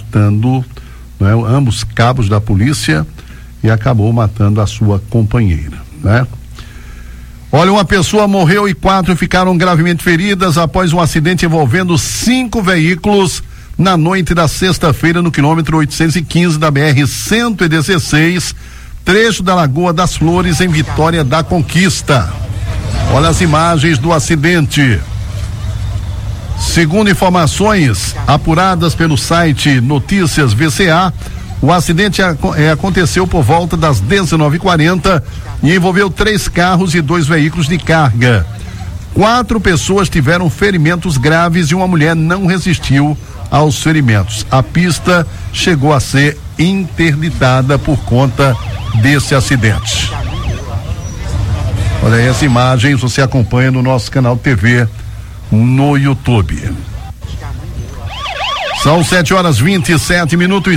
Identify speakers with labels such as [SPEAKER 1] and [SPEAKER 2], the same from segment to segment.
[SPEAKER 1] matando, né, ambos cabos da polícia, e acabou matando a sua companheira, né? Olha, uma pessoa morreu e 4 ficaram gravemente feridas após um acidente envolvendo 5 veículos na noite da sexta-feira no quilômetro 815 da BR-116, trecho da Lagoa das Flores, em Vitória da Conquista. Olha as imagens do acidente. Segundo informações apuradas pelo site Notícias VCA, o acidente aconteceu por volta das 19h40 e envolveu 3 carros e 2 veículos de carga. 4 pessoas tiveram ferimentos graves e uma mulher não resistiu aos ferimentos. A pista chegou a ser interditada por conta desse acidente. Olha aí as imagens, você acompanha no nosso canal TV no YouTube. São 7h27,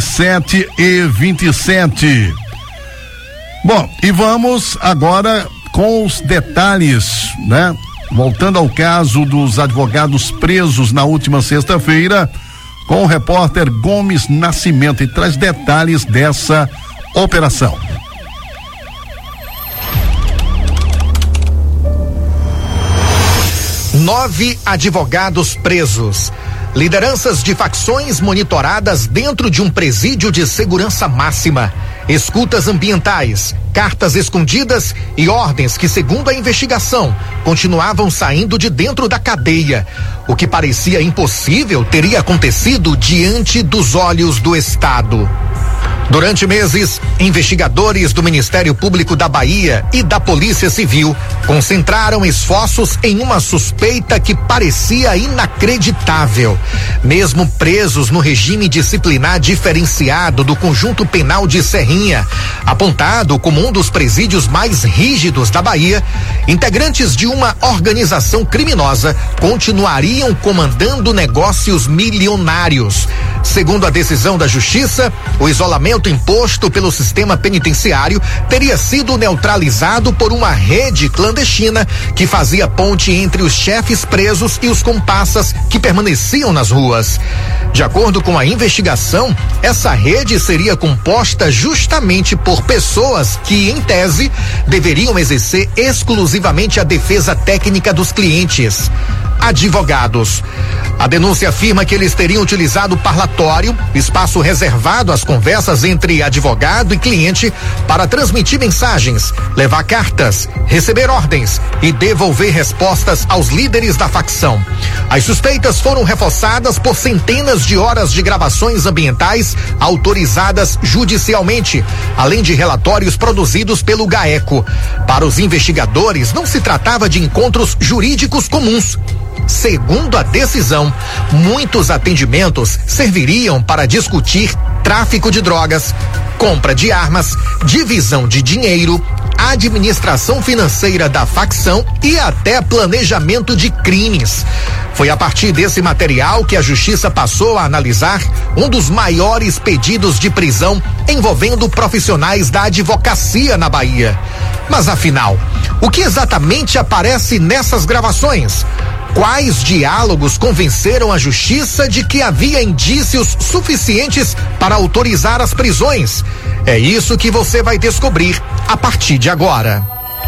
[SPEAKER 1] 7h27. Bom, e vamos agora com os detalhes, né? Voltando ao caso dos advogados presos na última sexta-feira, com o repórter Gomes Nascimento, e traz detalhes dessa operação.
[SPEAKER 2] 9 advogados presos. Lideranças de facções monitoradas dentro de um presídio de segurança máxima. Escutas ambientais, cartas escondidas e ordens que, segundo a investigação, continuavam saindo de dentro da cadeia. O que parecia impossível teria acontecido diante dos olhos do Estado. Durante meses, investigadores do Ministério Público da Bahia e da Polícia Civil concentraram esforços em uma suspeita que parecia inacreditável. Mesmo presos no regime disciplinar diferenciado do Conjunto Penal de Serrinha, apontado como um dos presídios mais rígidos da Bahia, integrantes de uma organização criminosa continuariam comandando negócios milionários. Segundo a decisão da Justiça, o isolamento imposto pelo sistema penitenciário teria sido neutralizado por uma rede clandestina que fazia ponte entre os chefes presos e os comparsas que permaneciam nas ruas. De acordo com a investigação, essa rede seria composta justamente por pessoas que, em tese, deveriam exercer exclusivamente a defesa técnica dos clientes. Advogados. A denúncia afirma que eles teriam utilizado o parlatório, espaço reservado às conversas entre advogado e cliente, para transmitir mensagens, levar cartas, receber ordens e devolver respostas aos líderes da facção. As suspeitas foram reforçadas por centenas de horas de gravações ambientais autorizadas judicialmente, além de relatórios produzidos pelo GAECO. Para os investigadores, não se tratava de encontros jurídicos comuns. Segundo a decisão, muitos atendimentos serviriam para discutir tráfico de drogas, compra de armas, divisão de dinheiro, administração financeira da facção e até planejamento de crimes. Foi a partir desse material que a Justiça passou a analisar um dos maiores pedidos de prisão envolvendo profissionais da advocacia na Bahia. Mas afinal, o que exatamente aparece nessas gravações? Quais diálogos convenceram a Justiça de que havia indícios suficientes para autorizar as prisões? É isso que você vai descobrir a partir de agora.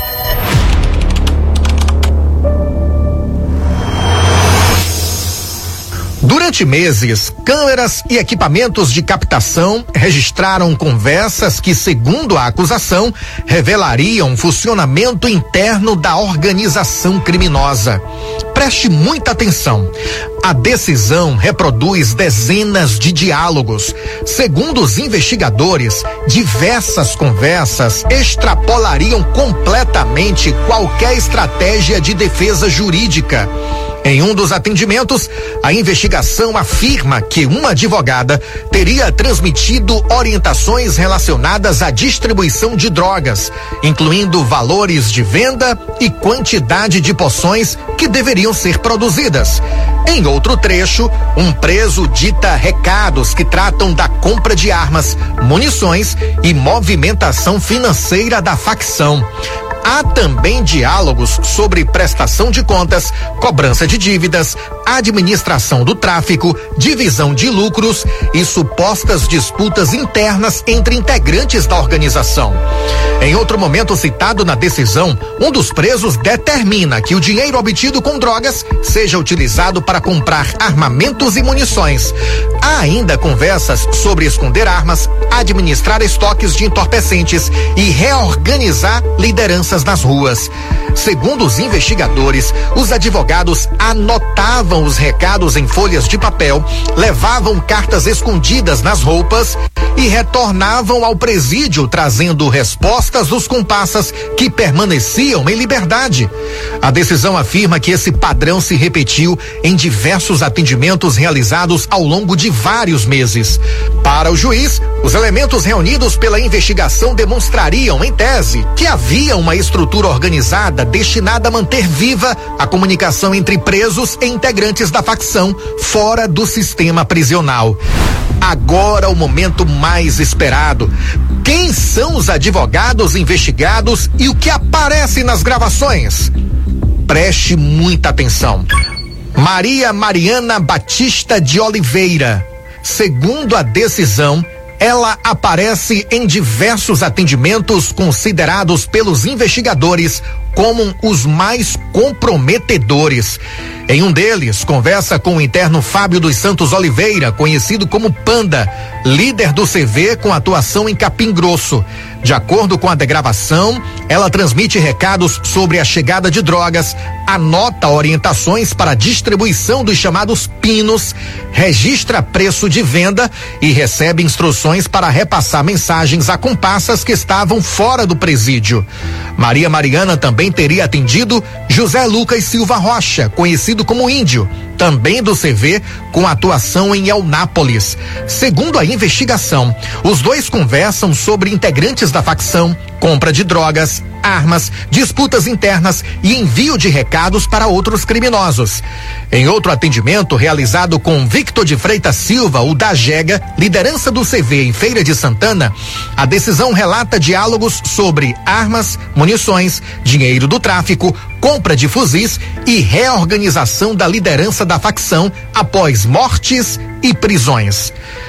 [SPEAKER 2] Durante meses, câmeras e equipamentos de captação registraram conversas que, segundo a acusação, revelariam o funcionamento interno da organização criminosa. Preste muita atenção. A decisão reproduz dezenas de diálogos. Segundo os investigadores, diversas conversas extrapolariam completamente qualquer estratégia de defesa jurídica. Em um dos atendimentos, a investigação afirma que uma advogada teria transmitido orientações relacionadas à distribuição de drogas, incluindo valores de venda e quantidade de poções que deveriam ser produzidas. Em outro trecho, um preso dita recados que tratam da compra de armas, munições e movimentação financeira da facção. Há também diálogos sobre prestação de contas, cobrança de dívidas, administração do tráfico, divisão de lucros e supostas disputas internas entre integrantes da organização. Em outro momento citado na decisão, um dos presos determina que o dinheiro obtido com drogas seja utilizado para comprar armamentos e munições. Há ainda conversas sobre esconder armas, administrar estoques de entorpecentes e reorganizar lideranças nas ruas. Segundo os investigadores, os advogados anotavam os recados em folhas de papel, levavam cartas escondidas nas roupas e retornavam ao presídio trazendo respostas dos comparsas que permaneciam em liberdade. A decisão afirma que esse padrão se repetiu em diversos atendimentos realizados ao longo de vários meses. Para o juiz, os elementos reunidos pela investigação demonstrariam, em tese, que havia uma estrutura organizada destinada a manter viva a comunicação entre presos e integrantes da facção fora do sistema prisional. Agora o momento mais esperado. Quem são os advogados investigados e o que aparece nas gravações? Preste muita atenção. Maria Mariana Batista de Oliveira. Segundo a decisão, ela aparece em diversos atendimentos considerados pelos investigadores como os mais comprometedores. Em um deles, conversa com o interno Fábio dos Santos Oliveira, conhecido como Panda, líder do CV com atuação em Capim Grosso. De acordo com a gravação, ela transmite recados sobre a chegada de drogas, anota orientações para a distribuição dos chamados pinos, registra preço de venda e recebe instruções para repassar mensagens a comparsas que estavam fora do presídio. Maria Mariana também teria atendido José Lucas Silva Rocha, conhecido como Índio, também do CV, com atuação em Eunápolis. Segundo a investigação, os dois conversam sobre integrantes da facção, compra de drogas, armas, disputas internas e envio de recados para outros criminosos. Em outro atendimento realizado com Victor de Freitas Silva, o da Jega, liderança do CV em Feira de Santana, a decisão relata diálogos sobre armas, munições, dinheiro do tráfico, compra de fuzis e reorganização da liderança da facção após mortes e prisões.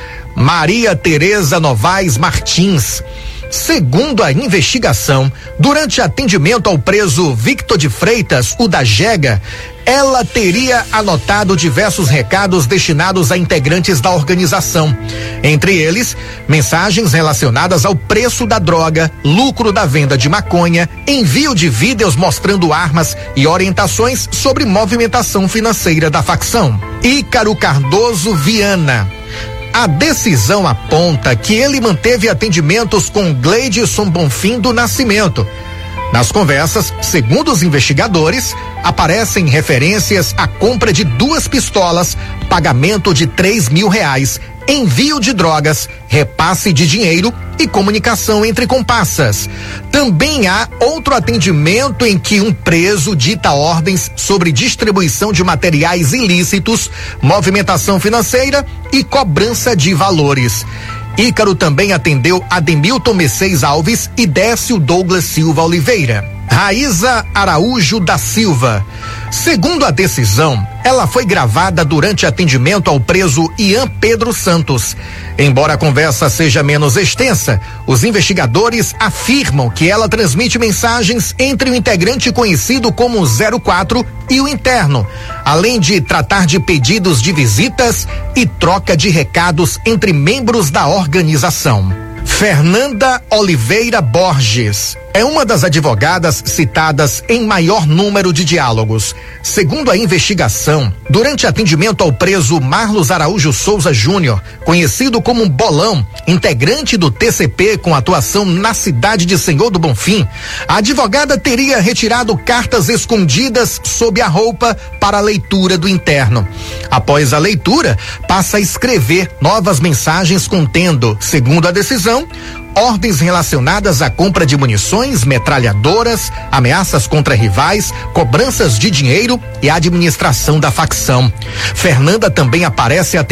[SPEAKER 2] Maria Tereza Novaes Martins. Segundo a investigação, durante atendimento ao preso Victor de Freitas, o da Jega, ela teria anotado diversos recados destinados a integrantes da organização. Entre eles, mensagens relacionadas ao preço da droga, lucro da venda de maconha, envio de vídeos mostrando armas e orientações sobre movimentação financeira da facção. Ícaro Cardoso Viana. A decisão aponta que ele manteve atendimentos com Gleidson Bonfim do Nascimento. Nas conversas, segundo os investigadores, aparecem referências à compra de 2 pistolas, pagamento de R$3.000, envio de drogas, repasse de dinheiro e comunicação entre comparsas. Também há outro atendimento em que um preso dita ordens sobre distribuição de materiais ilícitos, movimentação financeira e cobrança de valores. Ícaro também atendeu Ademilton Messias Alves e Décio Douglas Silva Oliveira. Raíza Araújo da Silva. Segundo a decisão, ela foi gravada durante atendimento ao preso Ian Pedro Santos. Embora a conversa seja menos extensa, os investigadores afirmam que ela transmite mensagens entre o integrante conhecido como 04 e o interno, além de tratar de pedidos de visitas e troca de recados entre membros da organização. Fernanda Oliveira Borges é uma das advogadas citadas em maior número de diálogos. Segundo a investigação, durante atendimento ao preso Marlos Araújo Souza Júnior, conhecido como Bolão, integrante do TCP com atuação na cidade de Senhor do Bonfim, a advogada teria retirado cartas escondidas sob a roupa para a leitura do interno. Após a leitura, passa a escrever novas mensagens contendo, segundo a decisão, ordens relacionadas à compra de munições, metralhadoras, ameaças contra rivais, cobranças de dinheiro e administração da facção. Fernanda também aparece atendendo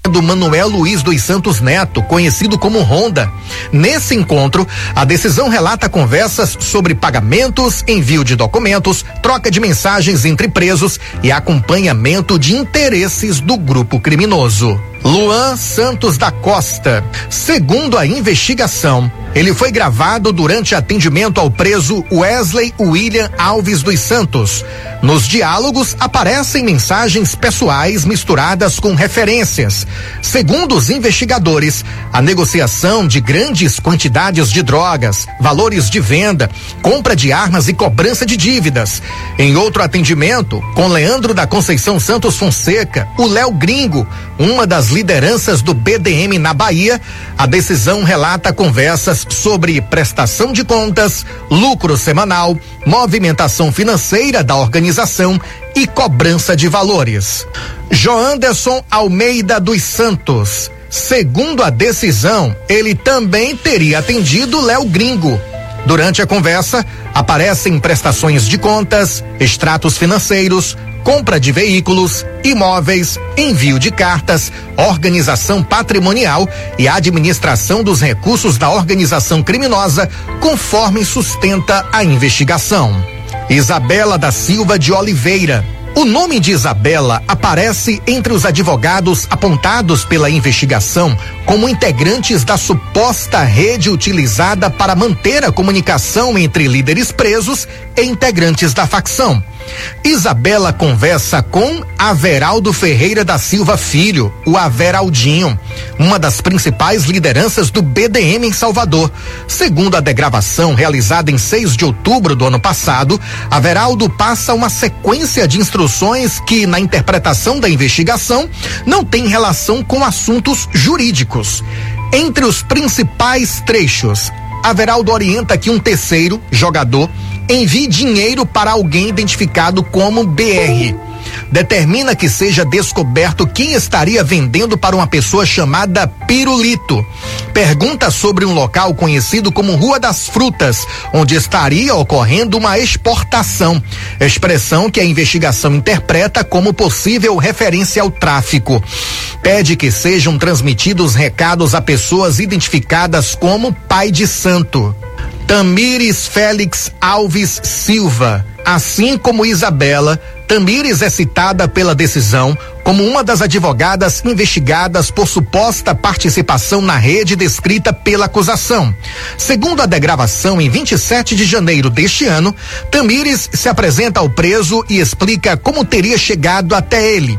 [SPEAKER 2] do Manuel Luiz dos Santos Neto, conhecido como Ronda. Nesse encontro, a decisão relata conversas sobre pagamentos, envio de documentos, troca de mensagens entre presos e acompanhamento de interesses do grupo criminoso. Luan Santos da Costa. Segundo a investigação, ele foi gravado durante atendimento ao preso Wesley William Alves dos Santos. Nos diálogos aparecem mensagens pessoais misturadas com referências. Segundo os investigadores, a negociação de grandes quantidades de drogas, valores de venda, compra de armas e cobrança de dívidas. Em outro atendimento, com Leandro da Conceição Santos Fonseca, o Léo Gringo, uma das lideranças do BDM na Bahia, a decisão relata conversas sobre prestação de contas, lucro semanal, movimentação financeira da organização e cobrança de valores. Joanderson Almeida dos Santos. Segundo a decisão, ele também teria atendido Léo Gringo. Durante a conversa, aparecem prestações de contas, extratos financeiros, compra de veículos, imóveis, envio de cartas, organização patrimonial e administração dos recursos da organização criminosa, conforme sustenta a investigação. Isabela da Silva de Oliveira. O nome de Isabela aparece entre os advogados apontados pela investigação como integrantes da suposta rede utilizada para manter a comunicação entre líderes presos e integrantes da facção. Isabela conversa com Averaldo Ferreira da Silva Filho, o Averaldinho, uma das principais lideranças do BDM em Salvador. Segundo a degravação realizada em 6 de outubro do ano passado, Averaldo passa uma sequência de instruções que, na interpretação da investigação, não tem relação com assuntos jurídicos. Entre os principais trechos, Averaldo orienta que um terceiro jogador envie dinheiro para alguém identificado como BR. Determina que seja descoberto quem estaria vendendo para uma pessoa chamada Pirulito. Pergunta sobre um local conhecido como Rua das Frutas, onde estaria ocorrendo uma exportação, expressão que a investigação interpreta como possível referência ao tráfico. Pede que sejam transmitidos recados a pessoas identificadas como Pai de Santo. Tamires Félix Alves Silva. Assim como Isabela, Tamires é citada pela decisão como uma das advogadas investigadas por suposta participação na rede descrita pela acusação. Segundo a degravação, em 27 de janeiro deste ano, Tamires se apresenta ao preso e explica como teria chegado até ele.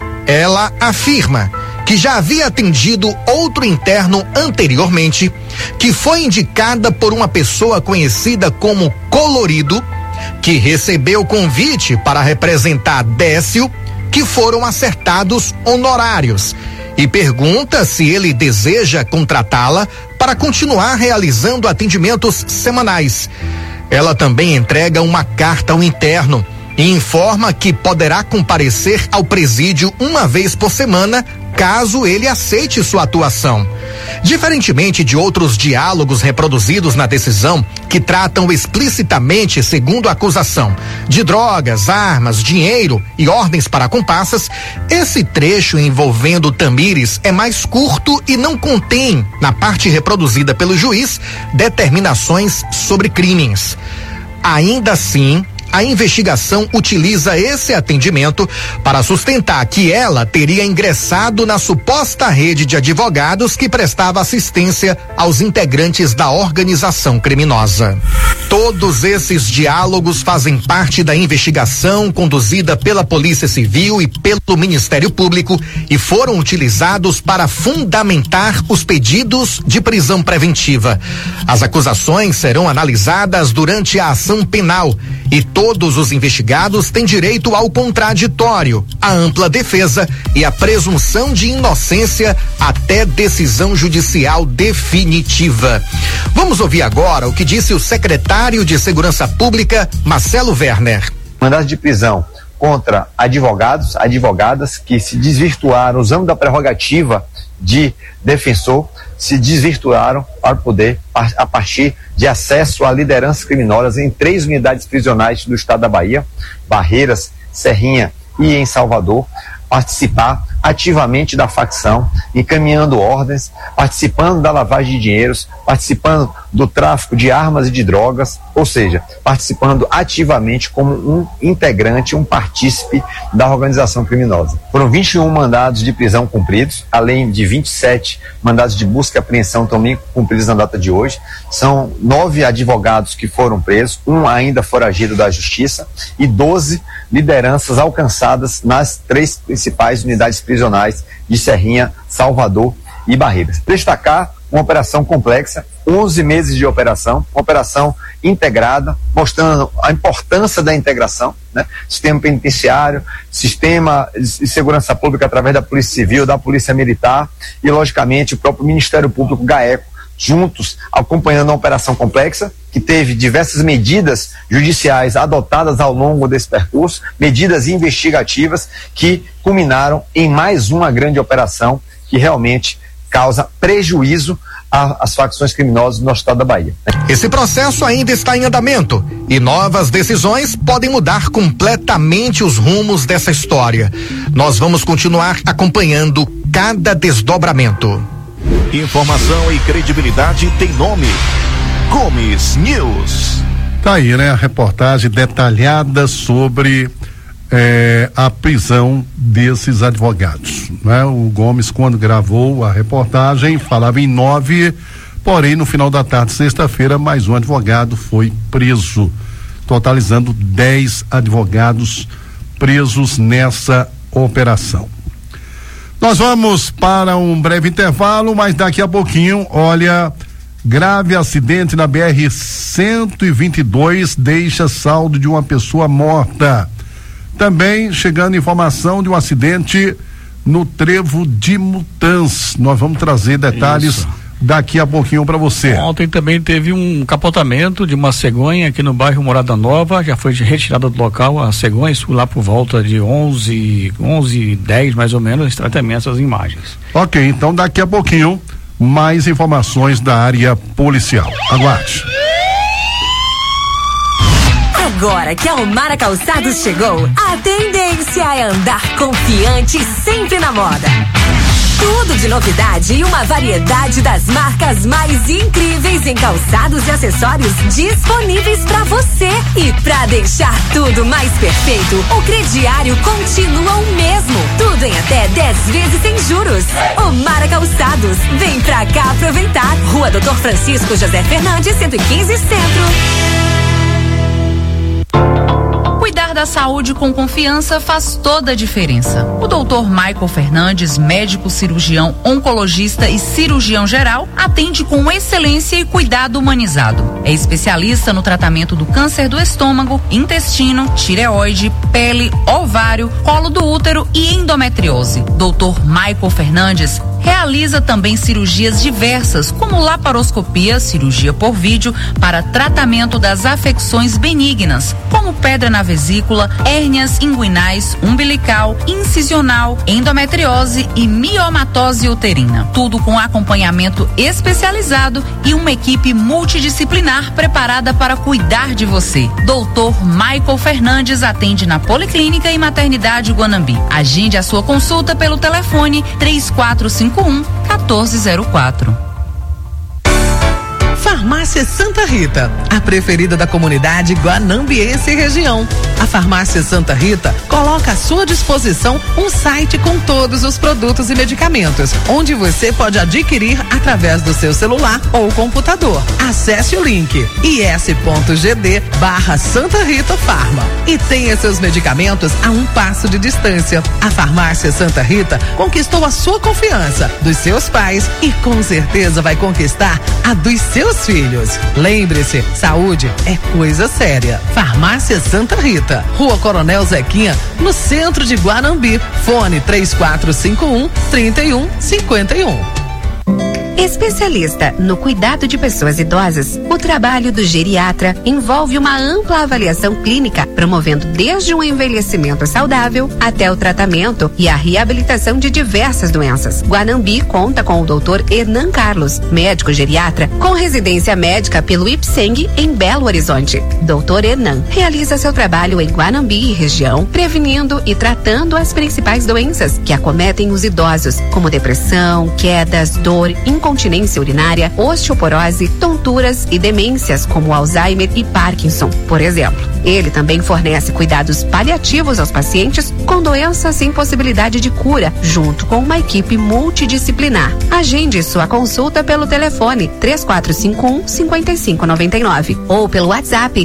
[SPEAKER 2] Ela afirma que já havia atendido outro interno anteriormente, que foi indicada por uma pessoa conhecida como Colorido, que recebeu convite para representar Décio, que foram acertados honorários, e pergunta se ele deseja contratá-la para continuar realizando atendimentos semanais. Ela também entrega uma carta ao interno e informa que poderá comparecer ao presídio uma vez por semana, caso ele aceite sua atuação. Diferentemente de outros diálogos reproduzidos na decisão, que tratam explicitamente, segundo a acusação, de drogas, armas, dinheiro e ordens para comparsas, esse trecho envolvendo Tamires é mais curto e não contém, na parte reproduzida pelo juiz, determinações sobre crimes. Ainda assim, a investigação utiliza esse atendimento para sustentar que ela teria ingressado na suposta rede de advogados que prestava assistência aos integrantes da organização criminosa. Todos esses diálogos fazem parte da investigação conduzida pela Polícia Civil e pelo Ministério Público e foram utilizados para fundamentar os pedidos de prisão preventiva. As acusações serão analisadas durante a ação penal e todos os investigados têm direito ao contraditório, à ampla defesa e à presunção de inocência até decisão judicial definitiva. Vamos ouvir agora o que disse o secretário de Segurança Pública, Marcelo Werner.
[SPEAKER 3] Mandado de prisão contra advogados, advogadas que se desvirtuaram usando da prerrogativa de defensor, se desvirtuaram para poder, a partir de acesso a lideranças criminosas em 3 unidades prisionais do estado da Bahia, Barreiras, Serrinha e em Salvador, participar ativamente da facção, encaminhando ordens, participando da lavagem de dinheiros, participando do tráfico de armas e de drogas, ou seja, participando ativamente como um integrante, um partícipe da organização criminosa. Foram 21 mandados de prisão cumpridos, além de 27 mandados de busca e apreensão também cumpridos na data de hoje. São 9 advogados que foram presos, um ainda foragido da justiça e 12 lideranças alcançadas nas 3 principais unidades prisionais de Serrinha, Salvador e Barreiras. Destacar uma operação complexa, 11 meses de operação, uma operação integrada, mostrando a importância da integração, né? Sistema penitenciário, sistema de segurança pública através da Polícia Civil, da Polícia Militar e, logicamente, o próprio Ministério Público, GAECO, juntos, acompanhando uma operação complexa, que teve diversas medidas judiciais adotadas ao longo desse percurso, medidas investigativas que culminaram em mais uma grande operação que realmente causa prejuízo às facções criminosas no estado da Bahia.
[SPEAKER 2] Esse processo ainda está em andamento e novas decisões podem mudar completamente os rumos dessa história. Nós vamos continuar acompanhando cada desdobramento.
[SPEAKER 4] Informação e credibilidade tem nome: Gomes News.
[SPEAKER 1] Tá aí, né? A reportagem detalhada sobre a prisão desses advogados, né? O Gomes, quando gravou a reportagem, falava em 9, porém no final da tarde, sexta-feira, mais um advogado foi preso, totalizando 10 advogados presos nessa operação. Nós vamos para um breve intervalo, mas daqui a pouquinho, olha, grave acidente na BR-122 deixa saldo de uma pessoa morta. Também chegando informação de um acidente no Trevo de Mutãs. Nós vamos trazer detalhes daqui a pouquinho para você.
[SPEAKER 5] Ontem também teve um capotamento de uma cegonha aqui no bairro Morada Nova, já foi retirada do local a cegonha, isso lá por volta de 11h10 mais ou menos, exatamente essas imagens.
[SPEAKER 1] Ok, então daqui a pouquinho mais informações da área policial. Aguarde.
[SPEAKER 6] Agora que a Almara Calçados chegou, a tendência é andar confiante sempre na moda. Tudo de novidade e uma variedade das marcas mais incríveis em calçados e acessórios disponíveis pra você. E pra deixar tudo mais perfeito, o crediário continua o mesmo. Tudo em até 10 vezes sem juros. Almara Calçados, vem pra cá aproveitar. Rua Dr. Francisco José Fernandes, 115 Centro.
[SPEAKER 7] Cuidar da saúde com confiança faz toda a diferença. O Dr. Michael Fernandes, médico cirurgião, oncologista e cirurgião geral, atende com excelência e cuidado humanizado. É especialista no tratamento do câncer do estômago, intestino, tireoide, pele, ovário, colo do útero e endometriose. Dr. Michael Fernandes realiza também cirurgias diversas, como laparoscopia, cirurgia por vídeo, para tratamento das afecções benignas, como pedra na vesícula, hérnias inguinais, umbilical, incisional, endometriose e miomatose uterina. Tudo com acompanhamento especializado e uma equipe multidisciplinar preparada para cuidar de você. Dr. Michael Fernandes atende na Policlínica e Maternidade Guanambi. Agende a sua consulta pelo telefone 3451-1404.
[SPEAKER 8] Farmácia Santa Rita, a preferida da comunidade guanambiense e região. A Farmácia Santa Rita coloca à sua disposição um site com todos os produtos e medicamentos, onde você pode adquirir através do seu celular ou computador. Acesse o link is.gd/Santa Rita Farma e tenha seus medicamentos a um passo de distância. A Farmácia Santa Rita conquistou a sua confiança, dos seus pais e com certeza vai conquistar a dos seus filhos. Lembre-se, saúde é coisa séria. Farmácia Santa Rita, Rua Coronel Zequinha, no centro de Guanambi. Fone 3451-3151.
[SPEAKER 9] Especialista no cuidado de pessoas idosas, o trabalho do geriatra envolve uma ampla avaliação clínica, promovendo desde um envelhecimento saudável até o tratamento e a reabilitação de diversas doenças. Guanambi conta com o Dr. Hernan Carlos, médico geriatra com residência médica pelo IPSENG em Belo Horizonte. Dr. Hernan realiza seu trabalho em Guanambi e região, prevenindo e tratando as principais doenças que acometem os idosos, como depressão, quedas, dor, incontinência urinária, osteoporose, tonturas e demências como Alzheimer e Parkinson, por exemplo. Ele também fornece cuidados paliativos aos pacientes com doenças sem possibilidade de cura, junto com uma equipe multidisciplinar. Agende sua consulta pelo telefone 3451-5599 ou pelo WhatsApp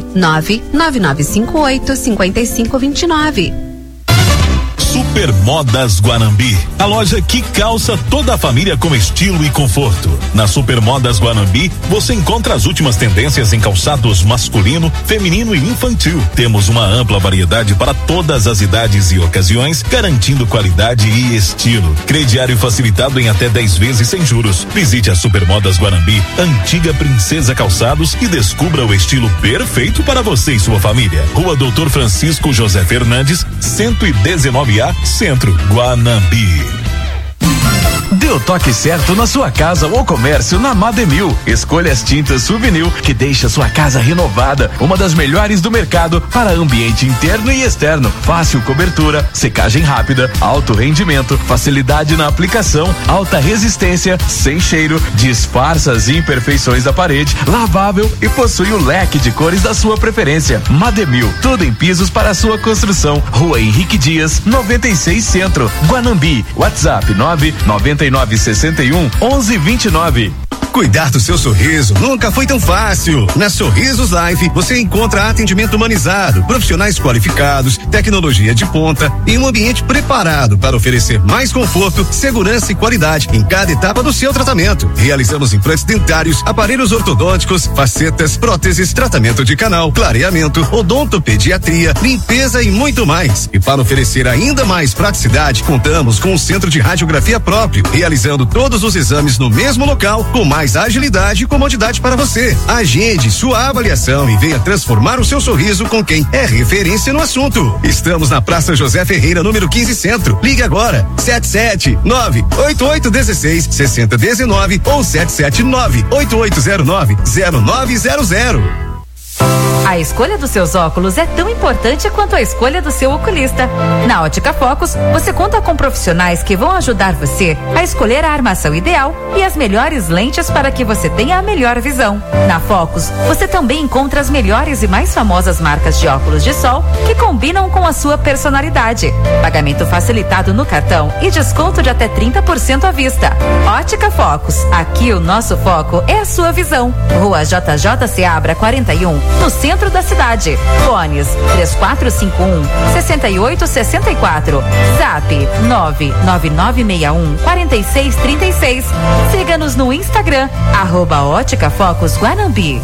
[SPEAKER 9] 99958-5529.
[SPEAKER 10] Super Modas Guanambi, a loja que calça toda a família com estilo e conforto. Na Super Modas Guanambi, você encontra as últimas tendências em calçados masculino, feminino e infantil. Temos uma ampla variedade para todas as idades e ocasiões, garantindo qualidade e estilo. Crediário facilitado em até 10 vezes sem juros. Visite a Super Modas Guanambi, antiga Princesa Calçados, e descubra o estilo perfeito para você e sua família. Rua Doutor Francisco José Fernandes, 119A, Centro, Guanambi.
[SPEAKER 11] Dê o toque certo na sua casa ou comércio na Mademil. Escolha as tintas Souvenir que deixa sua casa renovada. Uma das melhores do mercado para ambiente interno e externo. Fácil cobertura, secagem rápida, alto rendimento, facilidade na aplicação, alta resistência, sem cheiro, disfarça as imperfeições da parede, lavável e possui o leque de cores da sua preferência. Mademil, tudo em pisos para a sua construção. Rua Henrique Dias, 96 Centro, Guanambi. WhatsApp 99961-1129.
[SPEAKER 12] Cuidar do seu sorriso nunca foi tão fácil. Na Sorrisos Life você encontra atendimento humanizado, profissionais qualificados, tecnologia de ponta e um ambiente preparado para oferecer mais conforto, segurança e qualidade em cada etapa do seu tratamento. Realizamos implantes dentários, aparelhos ortodônticos, facetas, próteses, tratamento de canal, clareamento, odontopediatria, limpeza e muito mais. E para oferecer ainda mais praticidade, contamos com um centro de radiografia próprio, realizando todos os exames no mesmo local, com mais agilidade e comodidade para você. Agende sua avaliação e venha transformar o seu sorriso com quem é referência no assunto. Estamos na Praça José Ferreira, número 15 Centro. Ligue agora, 779-8816-6019 ou 779-8809-0900.
[SPEAKER 13] A escolha dos seus óculos é tão importante quanto a escolha do seu oculista. Na Ótica Focus, você conta com profissionais que vão ajudar você a escolher a armação ideal e as melhores lentes para que você tenha a melhor visão. Na Focus, você também encontra as melhores e mais famosas marcas de óculos de sol que combinam com a sua personalidade. Pagamento facilitado no cartão e desconto de até 30% à vista. Ótica Focus, aqui o nosso foco é a sua visão. Rua JJ Seabra 41, no centro da cidade. Fones 3451-6864. Zap 99961-4636. Siga-nos no Instagram, @Ótica Focus Guanambi.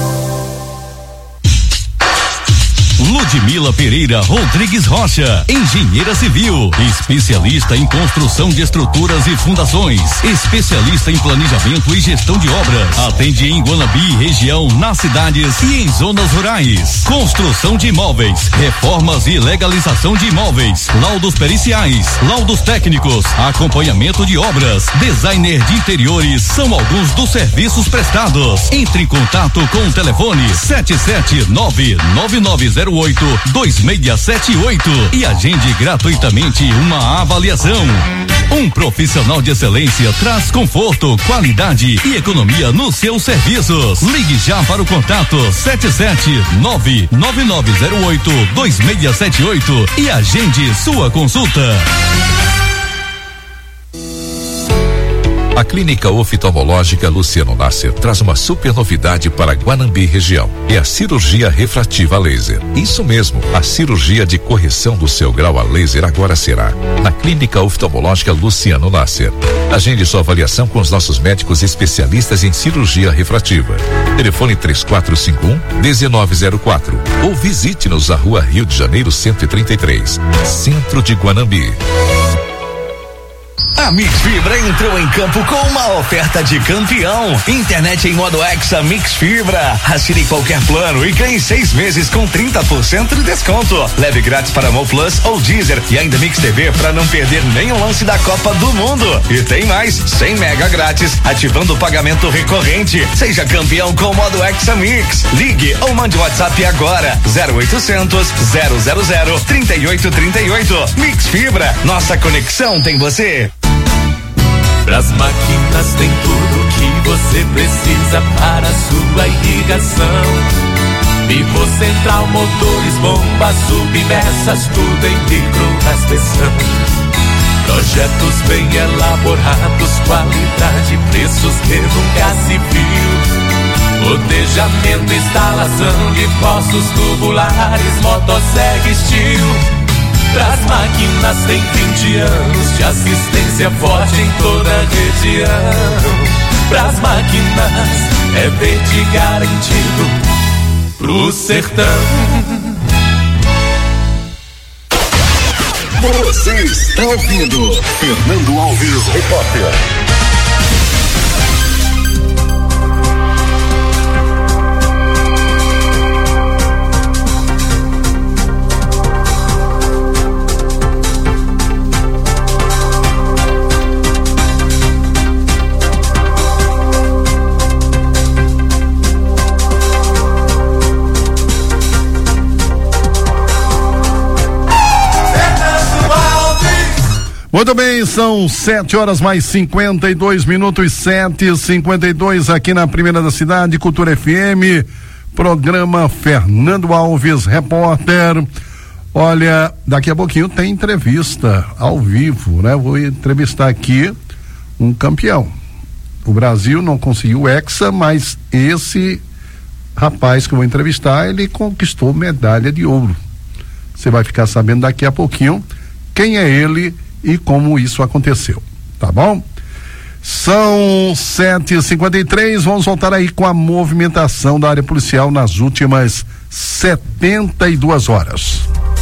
[SPEAKER 14] Ludmila Pereira Rodrigues Rocha, engenheira civil, especialista em construção de estruturas e fundações, especialista em planejamento e gestão de obras. Atende em Guanambi, região, nas cidades e em zonas rurais. Construção de imóveis, reformas e legalização de imóveis, laudos periciais, laudos técnicos, acompanhamento de obras, designer de interiores, são alguns dos serviços prestados. Entre em contato com o telefone 779-9908-2678 e agende gratuitamente uma avaliação. Um profissional de excelência traz conforto, qualidade e economia nos seus serviços. Ligue já para o contato 779-9908-2678 e agende sua consulta.
[SPEAKER 15] A Clínica Oftalmológica Luciano Nasser traz uma super novidade para Guanambi região. É a cirurgia refrativa a laser. Isso mesmo, a cirurgia de correção do seu grau a laser agora será na Clínica Oftalmológica Luciano Nasser. Agende sua avaliação com os nossos médicos especialistas em cirurgia refrativa. Telefone 3451-1904 ou visite-nos na Rua Rio de Janeiro 133, Centro de Guanambi.
[SPEAKER 16] A Mix Fibra entrou em campo com uma oferta de campeão. Internet em modo Hexa Mix Fibra. Assine qualquer plano e ganhe 6 meses com 30% de desconto. Leve grátis para Mo Plus ou Deezer e ainda Mix TV para não perder nenhum lance da Copa do Mundo. E tem mais, 100 mega grátis, ativando o pagamento recorrente. Seja campeão com o modo Hexa Mix. Ligue ou mande WhatsApp agora. 0800 000 3838. Mix Fibra, nossa conexão tem você.
[SPEAKER 17] Pras máquinas tem tudo que você precisa para a sua irrigação. Pico central, motores, bombas, submersas, tudo em micro-raspeção. Projetos bem elaborados, qualidade, preços que nunca se viu. Rotejamento, instalação de poços tubulares, motosserra Steel. Pras máquinas tem 20 anos de assistência forte em toda a região. Pras máquinas é verde garantido pro sertão.
[SPEAKER 18] Você está ouvindo Fernando Alves, repórter.
[SPEAKER 1] Muito bem, são 7 horas mais 52 minutos, 7h52 aqui na Primeira da Cidade, Cultura FM, programa Fernando Alves, repórter. Olha, daqui a pouquinho tem entrevista ao vivo, né? Vou entrevistar aqui um campeão. O Brasil não conseguiu o Hexa, mas esse rapaz que eu vou entrevistar, ele conquistou medalha de ouro. Você vai ficar sabendo daqui a pouquinho quem é ele e como isso aconteceu, tá bom? São 7h53, vamos voltar aí com a movimentação da área policial nas últimas 72 horas.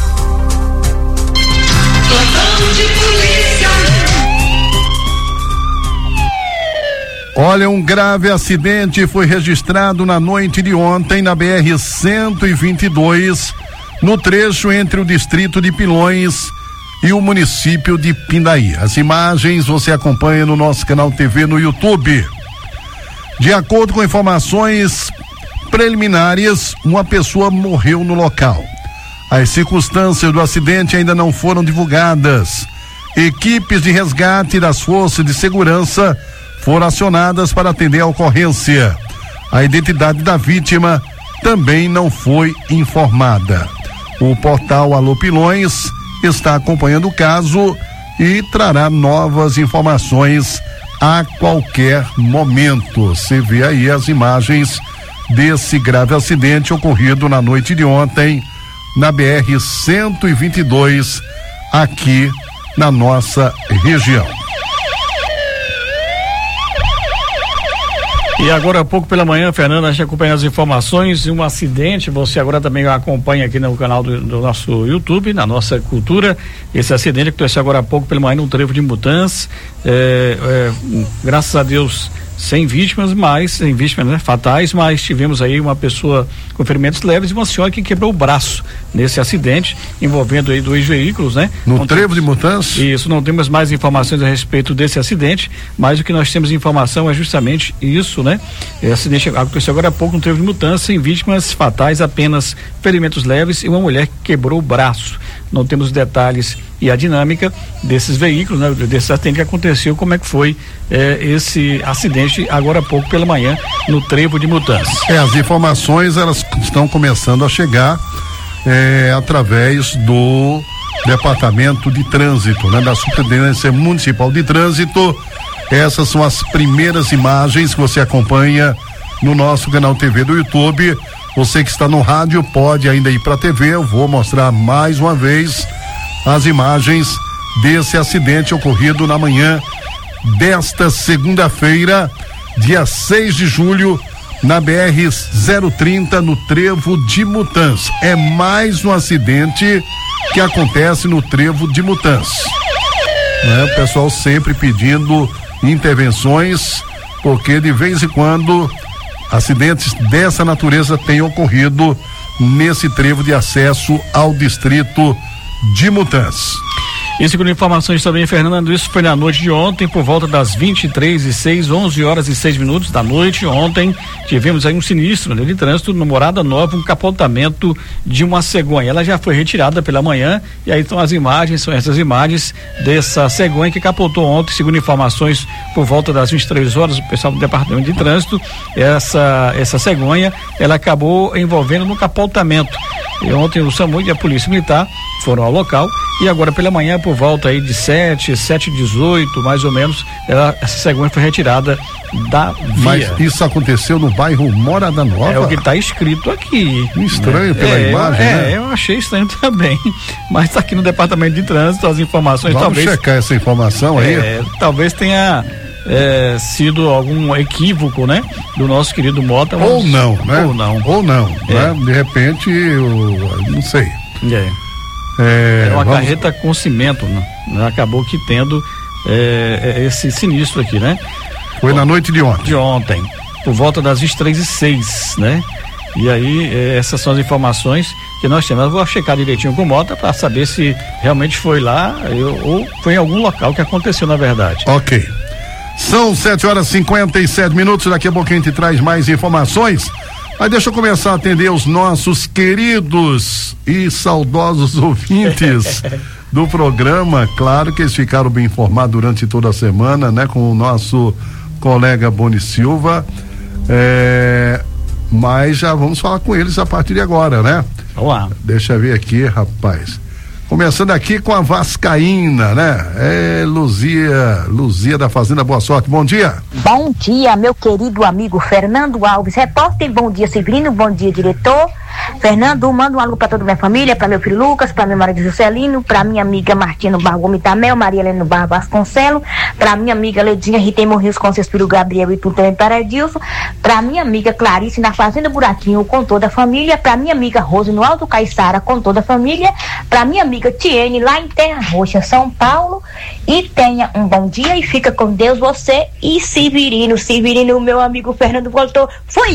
[SPEAKER 1] Olha, um grave acidente foi registrado na noite de ontem na BR-122, no trecho entre o distrito de Pilões e o município de Pindaí. As imagens você acompanha no nosso canal TV no YouTube. De acordo com informações preliminares, uma pessoa morreu no local. As circunstâncias do acidente ainda não foram divulgadas. Equipes de resgate das forças de segurança foram acionadas para atender a ocorrência. A identidade da vítima também não foi informada. O portal Alô Pilões está acompanhando o caso e trará novas informações a qualquer momento. Você vê aí as imagens desse grave acidente ocorrido na noite de ontem na BR-122 aqui na nossa região.
[SPEAKER 5] E agora há pouco pela manhã, Fernando, a gente acompanha as informações de um acidente, você agora também acompanha aqui no canal do nosso YouTube, na nossa cultura, esse acidente que aconteceu agora há pouco pela manhã no trevo de Mutanz, graças a Deus sem vítimas, né, fatais, mas tivemos aí uma pessoa com ferimentos leves e uma senhora que quebrou o braço nesse acidente, envolvendo aí 2 veículos, né?
[SPEAKER 1] No trevo de Mutanz?
[SPEAKER 5] Isso, não temos mais informações a respeito desse acidente, mas o que nós temos informação é justamente isso, né? Esse acidente aconteceu agora há pouco no trevo de Mutanz, sem vítimas fatais, apenas ferimentos leves e uma mulher que quebrou o braço. Não temos os detalhes e a dinâmica desses veículos, né? Desse acidente que aconteceu, como é que foi esse acidente agora há pouco pela manhã no trevo de Mutanz.
[SPEAKER 1] As informações elas estão começando a chegar através do Departamento de Trânsito, né? Da Superintendência Municipal de Trânsito. Essas são as primeiras imagens que você acompanha no nosso canal TV do YouTube. Você que está no rádio pode ainda ir para a TV. Eu vou mostrar mais uma vez as imagens desse acidente ocorrido na manhã desta segunda-feira, dia 6 de julho, na BR-030, no trevo de Mutanz. É mais um acidente que acontece no trevo de Mutanz. né? O pessoal sempre pedindo intervenções, porque de vez em quando acidentes dessa natureza têm ocorrido nesse trevo de acesso ao distrito de Mutanz.
[SPEAKER 5] E segundo informações também, Fernando, isso foi na noite de ontem, por volta das 23h06, 11h06 da noite. Ontem tivemos aí um sinistro, né, de trânsito no Morada Nova, um capotamento de uma cegonha. Ela já foi retirada pela manhã e aí estão as imagens, são essas imagens dessa cegonha que capotou ontem, segundo informações, por volta das 23 horas, o pessoal do Departamento de Trânsito, essa cegonha, ela acabou envolvendo no capotamento. E ontem o SAMU e a Polícia Militar foram ao local e agora pela manhã, por volta aí de 7h18, mais ou menos, essa cegonha foi retirada da via.
[SPEAKER 1] Mas isso aconteceu no bairro Morada Nova?
[SPEAKER 5] É o que está escrito aqui.
[SPEAKER 1] Estranho pela imagem, né?
[SPEAKER 5] Eu achei estranho também, mas está aqui no Departamento de Trânsito as informações.
[SPEAKER 1] Vamos checar essa informação aí.
[SPEAKER 5] Talvez tenha sido algum equívoco, né? Do nosso querido Mota.
[SPEAKER 1] Ou não, né?
[SPEAKER 5] Ou não.
[SPEAKER 1] Né? De repente, não sei.
[SPEAKER 5] Era uma carreta com cimento, né? Acabou que tendo esse sinistro aqui, né?
[SPEAKER 1] Foi na noite de ontem.
[SPEAKER 5] De ontem, por volta das 23h06, né? E aí, essas são as informações que nós temos. Eu vou checar direitinho com o Mota para saber se realmente foi lá ou foi em algum local que aconteceu, na verdade.
[SPEAKER 1] Ok. São 7h57. Daqui a pouco a gente traz mais informações. Mas deixa eu começar a atender os nossos queridos e saudosos ouvintes do programa. Claro que eles ficaram bem informados durante toda a semana, né? Com o nosso colega Boni Silva. Mas já vamos falar com eles a partir de agora, né?
[SPEAKER 5] Vamos lá.
[SPEAKER 1] Deixa eu ver aqui, rapaz. Começando aqui com a Vascaína, né? Luzia da Fazenda Boa Sorte. Bom dia.
[SPEAKER 19] Bom dia, meu querido amigo Fernando Alves, repórter. Bom dia, Severino. Bom dia, diretor. Fernando, manda um alô para toda a minha família, para meu filho Lucas, para meu marido Juscelino, para minha amiga Martina Barro Mitamel, Maria Helena Barro Vasconcelo, para minha amiga Ledinha Ritemo Rios com seus filhos Gabriel e Tutem Paradilson, para minha amiga Clarice na Fazenda Buraquinho com toda a família, para minha amiga Rose no Alto Caiçara com toda a família, para minha amiga Tiene lá em Terra Roxa, São Paulo, e tenha um bom dia e fica com Deus você e Severino, meu amigo Fernando voltou. Fui!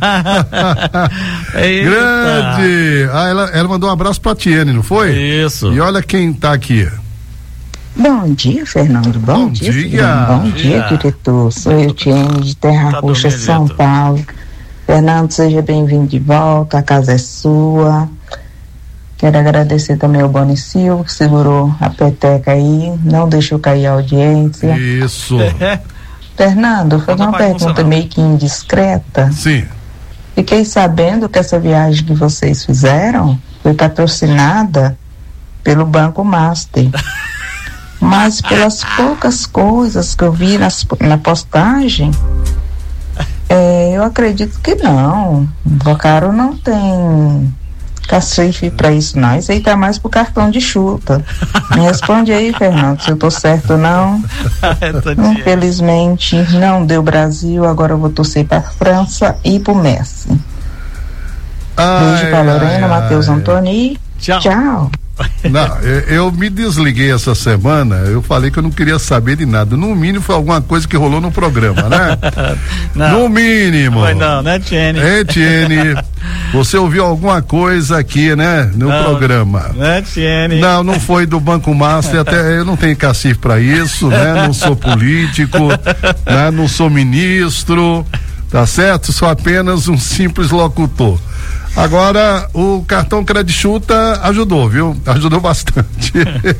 [SPEAKER 1] Grande! Ela mandou um abraço pra Tiene, não foi?
[SPEAKER 5] Isso.
[SPEAKER 1] E olha quem tá aqui.
[SPEAKER 20] Bom dia, Fernando. Bom dia. Bom dia, diretor. Sou eu, Tiene, de Terra Roxa, São Paulo. Fernando, seja bem-vindo de volta, a casa é sua. Quero agradecer também ao Boni Silva, que segurou a peteca aí, não deixou cair a audiência.
[SPEAKER 1] Isso.
[SPEAKER 20] Fernando, vou fazer uma pergunta meio que indiscreta.
[SPEAKER 1] Sim.
[SPEAKER 20] Fiquei sabendo que essa viagem que vocês fizeram foi patrocinada pelo Banco Master. Mas pelas poucas coisas que eu vi na postagem, eu acredito que não. O Vocaro não tem cacife pra isso não. Isso aí tá mais pro cartão de chuta. Me responde aí, Fernando, se eu tô certo ou não. Infelizmente não deu Brasil, agora eu vou torcer pra França e pro Messi. Beijo pra Lorena, Matheus Antoni. Tchau.
[SPEAKER 1] Não, eu me desliguei essa semana, eu falei que eu não queria saber de nada. No mínimo foi alguma coisa que rolou no programa, né?
[SPEAKER 5] Não,
[SPEAKER 1] no mínimo.
[SPEAKER 5] Foi não, né, Tiene?
[SPEAKER 1] Tiene, você ouviu alguma coisa aqui, né? No programa.
[SPEAKER 5] Né, Tiene?
[SPEAKER 1] Não foi do Banco Master, até eu não tenho cacife pra isso, né? Não sou político, né? Não sou ministro, tá certo? Sou apenas um simples locutor. Agora, o cartão Crédito Chuta ajudou, viu? Ajudou bastante.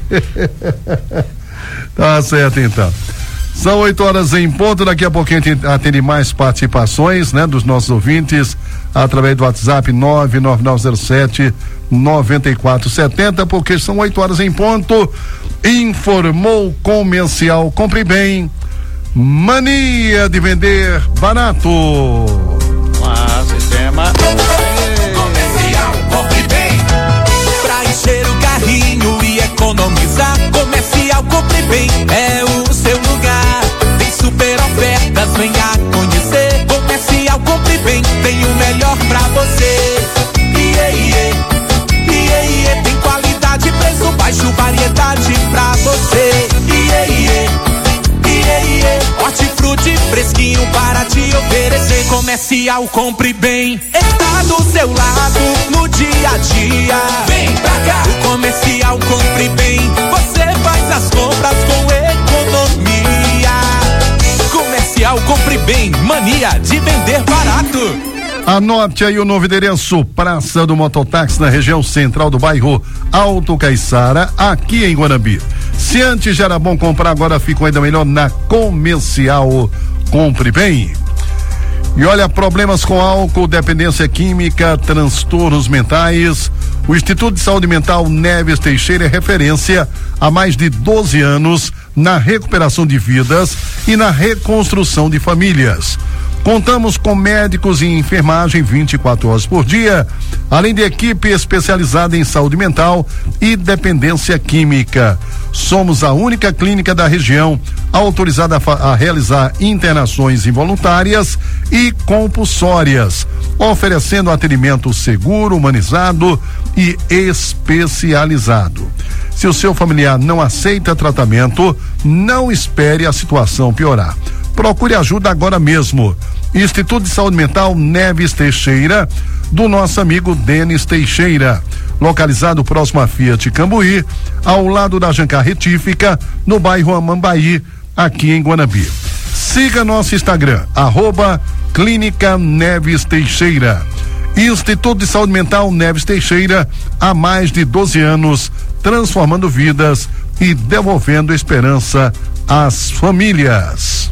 [SPEAKER 1] Tá certo, então. São 8h em ponto, daqui a pouquinho a gente atende mais participações, né? Dos nossos ouvintes, através do WhatsApp 99907-9470, porque são 8h em ponto. Informou Comercial Compre Bem, mania de vender barato.
[SPEAKER 5] Sistema
[SPEAKER 17] pra encher o carrinho e economizar, Comercial Compre Bem é o seu lugar. Tem super ofertas, venha conhecer. Comercial Compre Bem tem o melhor pra você. Tem qualidade, preço baixo, variedade pra você. te oferecer. Comercial Compre Bem está do seu lado no dia a dia. Vem pra cá. O Comercial Compre Bem, você faz as compras com economia. Comercial Compre Bem, mania de vender barato.
[SPEAKER 1] Anote aí o novo endereço: Praça do Mototáxi, na região central do bairro Alto Caiçara, aqui em Guanambi. Se antes já era bom comprar, agora ficou ainda melhor na Comercial Compre Bem. E olha, problemas com álcool, dependência química, transtornos mentais. O Instituto de Saúde Mental Neves Teixeira é referência há mais de 12 anos na recuperação de vidas e na reconstrução de famílias. Contamos com médicos e enfermagem 24 horas por dia, além de equipe especializada em saúde mental e dependência química. Somos a única clínica da região autorizada a realizar internações involuntárias e compulsórias, oferecendo atendimento seguro, humanizado e especializado. Se o seu familiar não aceita tratamento, não espere a situação piorar. Procure ajuda agora mesmo. Instituto de Saúde Mental Neves Teixeira, do nosso amigo Denis Teixeira, localizado próximo à Fiat Cambuí, ao lado da Jancar Retífica, no bairro Amambaí, aqui em Guanambi. Siga nosso Instagram, @Clínica Neves Teixeira. Instituto de Saúde Mental Neves Teixeira, há mais de 12 anos, transformando vidas e devolvendo esperança às famílias.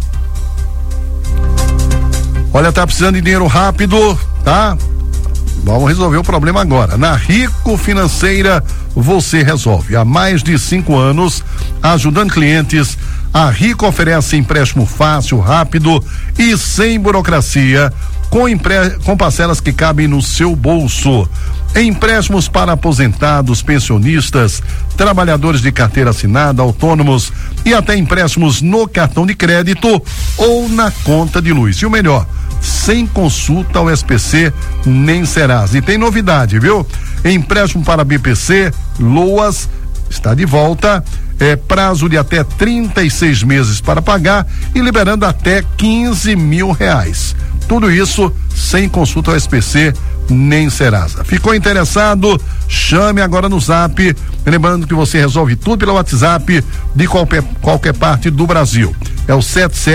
[SPEAKER 1] Olha, tá precisando de dinheiro rápido, tá? Vamos resolver o problema agora. Na Rico Financeira você resolve. Há mais de 5 anos, ajudando clientes, a Rico oferece empréstimo fácil, rápido e sem burocracia, com parcelas que cabem no seu bolso. Empréstimos para aposentados, pensionistas, trabalhadores de carteira assinada, autônomos e até empréstimos no cartão de crédito ou na conta de luz. E o melhor, sem consulta ao SPC nem Serasa. E tem novidade, viu? Empréstimo para BPC, Loas, está de volta. Prazo de até 36 meses para pagar e liberando até R$15 mil. Tudo isso sem consulta ao SPC nem Serasa. Ficou interessado? Chame agora no Zap. Lembrando que você resolve tudo pelo WhatsApp de qualquer parte do Brasil. É o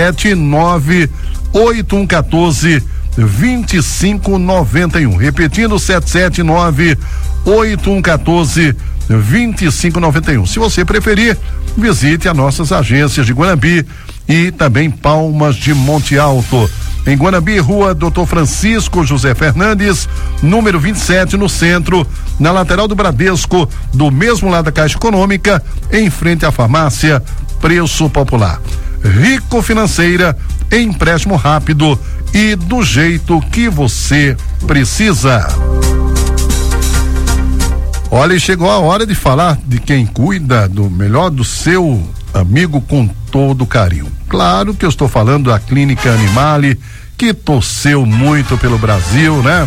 [SPEAKER 1] 779-8114-2591. Repetindo, 779-8114-2591. Se você preferir, visite as nossas agências de Guanambi e também Palmas de Monte Alto. Em Guanambi, Rua Dr. Francisco José Fernandes, número 27, no centro, na lateral do Bradesco, do mesmo lado da Caixa Econômica, em frente à farmácia Preço Popular. Rico Financeira, empréstimo rápido e do jeito que você precisa. Olha, chegou a hora de falar de quem cuida do melhor do seu amigo com todo carinho. Claro que eu estou falando da Clínica Animale, que torceu muito pelo Brasil, né?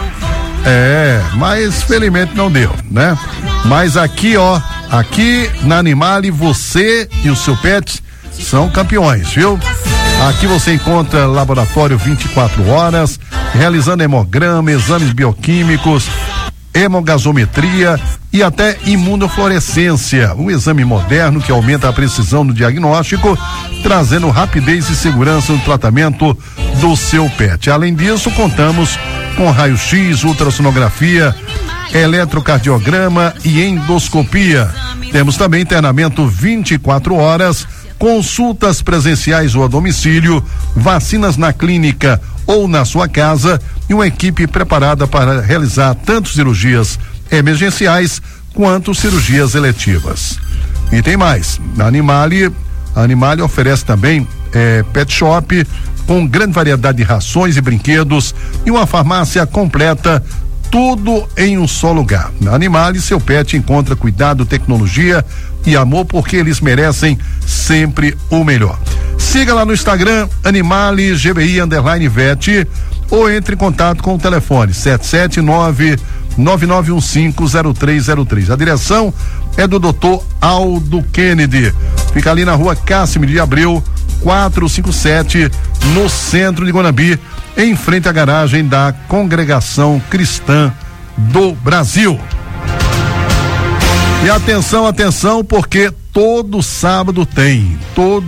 [SPEAKER 1] Mas felizmente não deu, né? Mas aqui, ó, aqui na Animale, você e o seu pet são campeões, viu? Aqui você encontra laboratório 24 horas, realizando hemograma, exames bioquímicos, hemogasometria e até imunofluorescência, um exame moderno que aumenta a precisão no diagnóstico, trazendo rapidez e segurança no tratamento do seu pet. Além disso, contamos com raio-x, ultrassonografia, eletrocardiograma e endoscopia. Temos também internamento 24 horas, consultas presenciais ou a domicílio, vacinas na clínica ou na sua casa e uma equipe preparada para realizar tanto cirurgias emergenciais quanto cirurgias eletivas. E tem mais, a Animale oferece também pet shop com grande variedade de rações e brinquedos e uma farmácia completa, tudo em um só lugar. Na Animale, seu pet encontra cuidado, tecnologia e amor, porque eles merecem sempre o melhor. Siga lá no Instagram, Animale GBI_vet, ou entre em contato com o telefone 779-9915-0303. A direção é do Dr. Aldo Kennedy. Fica ali na rua Cássio de Abreu, 457, no centro de Guanambi, em frente à garagem da Congregação Cristã do Brasil. E atenção, porque todo sábado tem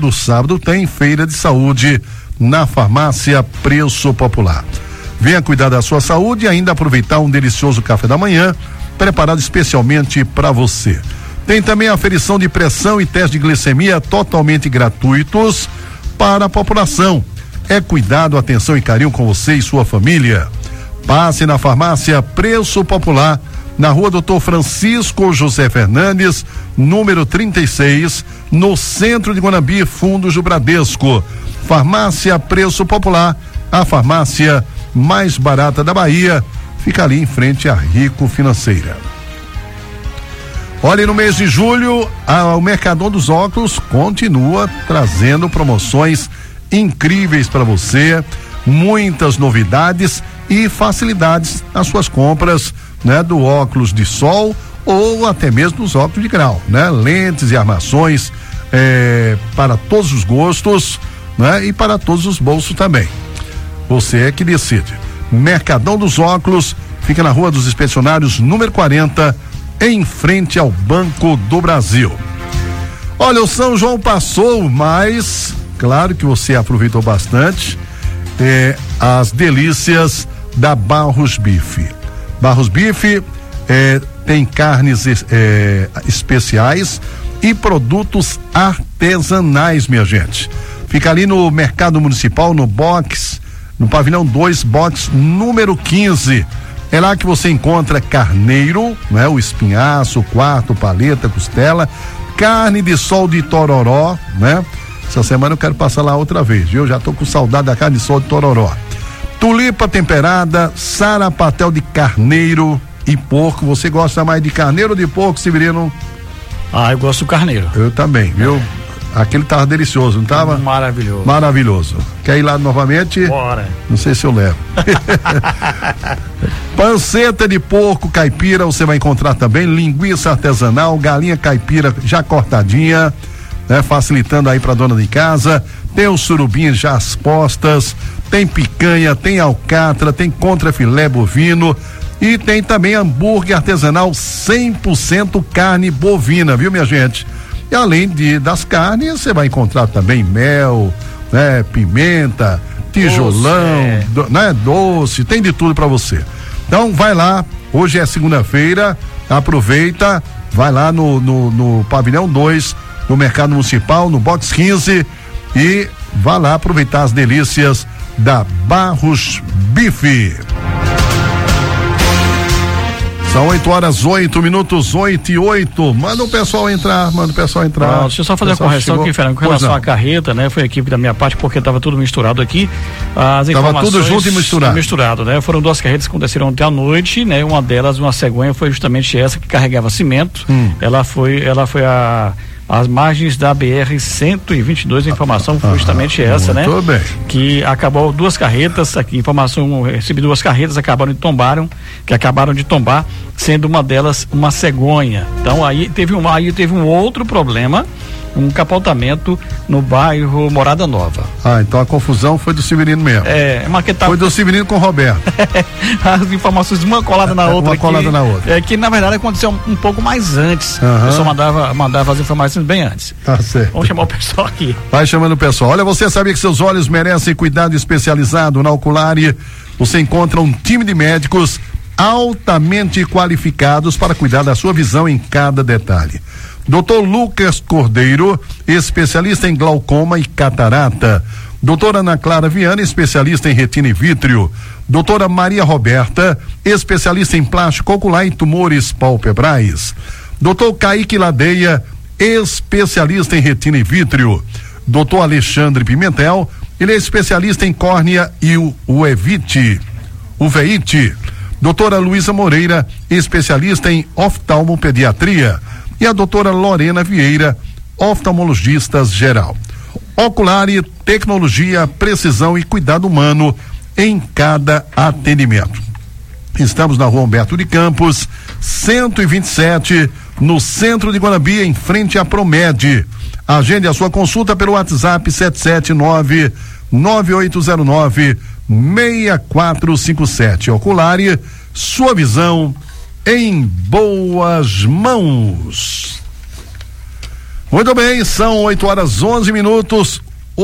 [SPEAKER 1] feira de saúde na farmácia Preço Popular. Venha cuidar da sua saúde e ainda aproveitar um delicioso café da manhã, preparado especialmente para você. Tem também a aferição de pressão e teste de glicemia totalmente gratuitos para a população. É cuidado, atenção e carinho com você e sua família. Passe na farmácia Preço Popular, na rua Doutor Francisco José Fernandes, número 36, no centro de Guanambi, fundos do Bradesco. Farmácia Preço Popular, a farmácia mais barata da Bahia, fica ali em frente à Rico Financeira. Olha, no mês de julho, o Mercadão dos Óculos continua trazendo promoções incríveis para você, muitas novidades e facilidades nas suas compras, né, do óculos de sol ou até mesmo dos óculos de grau, né? Lentes e armações para todos os gostos, né? E para todos os bolsos também. Você é que decide. Mercadão dos Óculos fica na Rua dos Expedicionários, número 40, em frente ao Banco do Brasil. Olha, o São João passou, mas claro que você aproveitou bastante as delícias da Barros Bife. Barros Bife tem carnes especiais e produtos artesanais, minha gente. Fica ali no Mercado Municipal, no pavilhão 2, box número 15. É lá que você encontra carneiro, né? O espinhaço, quarto, paleta, costela, carne de sol de Tororó, né? Essa semana eu quero passar lá outra vez, viu? Já tô com saudade da carne de sol de Tororó. Tulipa temperada, sarapatel de carneiro e porco. Você gosta mais de carneiro ou de porco, Severino?
[SPEAKER 5] Eu gosto do carneiro.
[SPEAKER 1] Eu também, viu? Aquele tava delicioso, não tava?
[SPEAKER 5] Maravilhoso.
[SPEAKER 1] Maravilhoso. Quer ir lá novamente?
[SPEAKER 5] Bora.
[SPEAKER 1] Não sei se eu levo. Panceta de porco caipira você vai encontrar também, linguiça artesanal, galinha caipira já cortadinha, né? Facilitando aí pra dona de casa. Tem os surubins já às postas, tem picanha, tem alcatra, tem contrafilé bovino e tem também hambúrguer artesanal 100% carne bovina, viu, minha gente? E além das carnes, você vai encontrar também mel, né? Pimenta, tijolão, doce, tem de tudo para você. Então vai lá, hoje é segunda-feira, aproveita, vai lá no pavilhão 2, no Mercado Municipal, no box 15 e vá lá aproveitar as delícias da Barros Bife. São 8h08, 8:08. Manda o pessoal entrar.
[SPEAKER 5] Deixa eu só fazer a correção aqui, Fernando, com relação à carreta, né? Foi a equipe da minha parte, porque estava tudo misturado aqui.
[SPEAKER 1] Estava tudo junto e misturado.
[SPEAKER 5] Misturado, né? Foram 2 carretas que aconteceram ontem à noite, né? Uma delas, uma cegonha, foi justamente essa que carregava cimento. Ela foi às margens da BR-122, a informação foi justamente essa, né?
[SPEAKER 1] Muito bem.
[SPEAKER 5] Que acabou 2 carretas, aqui, informação, recebi 2 carretas, acabaram de tombar, sendo uma delas uma cegonha. Então aí teve um outro problema, um capotamento no bairro Morada Nova.
[SPEAKER 1] Então a confusão foi do Severino mesmo. Foi do Severino com o Roberto.
[SPEAKER 5] As informações uma colada na outra. Que na verdade aconteceu um pouco mais antes. Eu só mandava as informações bem antes.
[SPEAKER 1] Tá certo.
[SPEAKER 5] Vamos chamar o pessoal aqui.
[SPEAKER 1] Vai chamando o pessoal. Olha, você sabia que seus olhos merecem cuidado especializado? Na Oculari você encontra um time de médicos altamente qualificados para cuidar da sua visão em cada detalhe. Dr. Lucas Cordeiro, especialista em glaucoma e catarata. Doutora Ana Clara Viana, especialista em retina e vítreo. Doutora Maria Roberta, especialista em plástico ocular e tumores palpebrais. Doutor Kaique Ladeia, especialista em retina e vítreo. Doutor Alexandre Pimentel, ele é especialista em córnea e uveíte. Doutora Luísa Moreira, especialista em oftalmopediatria. E a doutora Lorena Vieira, oftalmologista geral. Oculari, tecnologia, precisão e cuidado humano em cada atendimento. Estamos na Rua Humberto de Campos, 127, no centro de Guanambi, em frente à Promed. Agende a sua consulta pelo WhatsApp 779-9809-6457. Oculari, sua visão em boas mãos. Muito bem, são 8h11,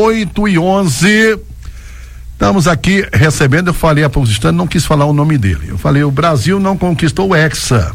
[SPEAKER 1] 8h11. Estamos aqui recebendo, eu falei a Paulistano, não quis falar o nome dele. Eu falei, o Brasil não conquistou o Hexa.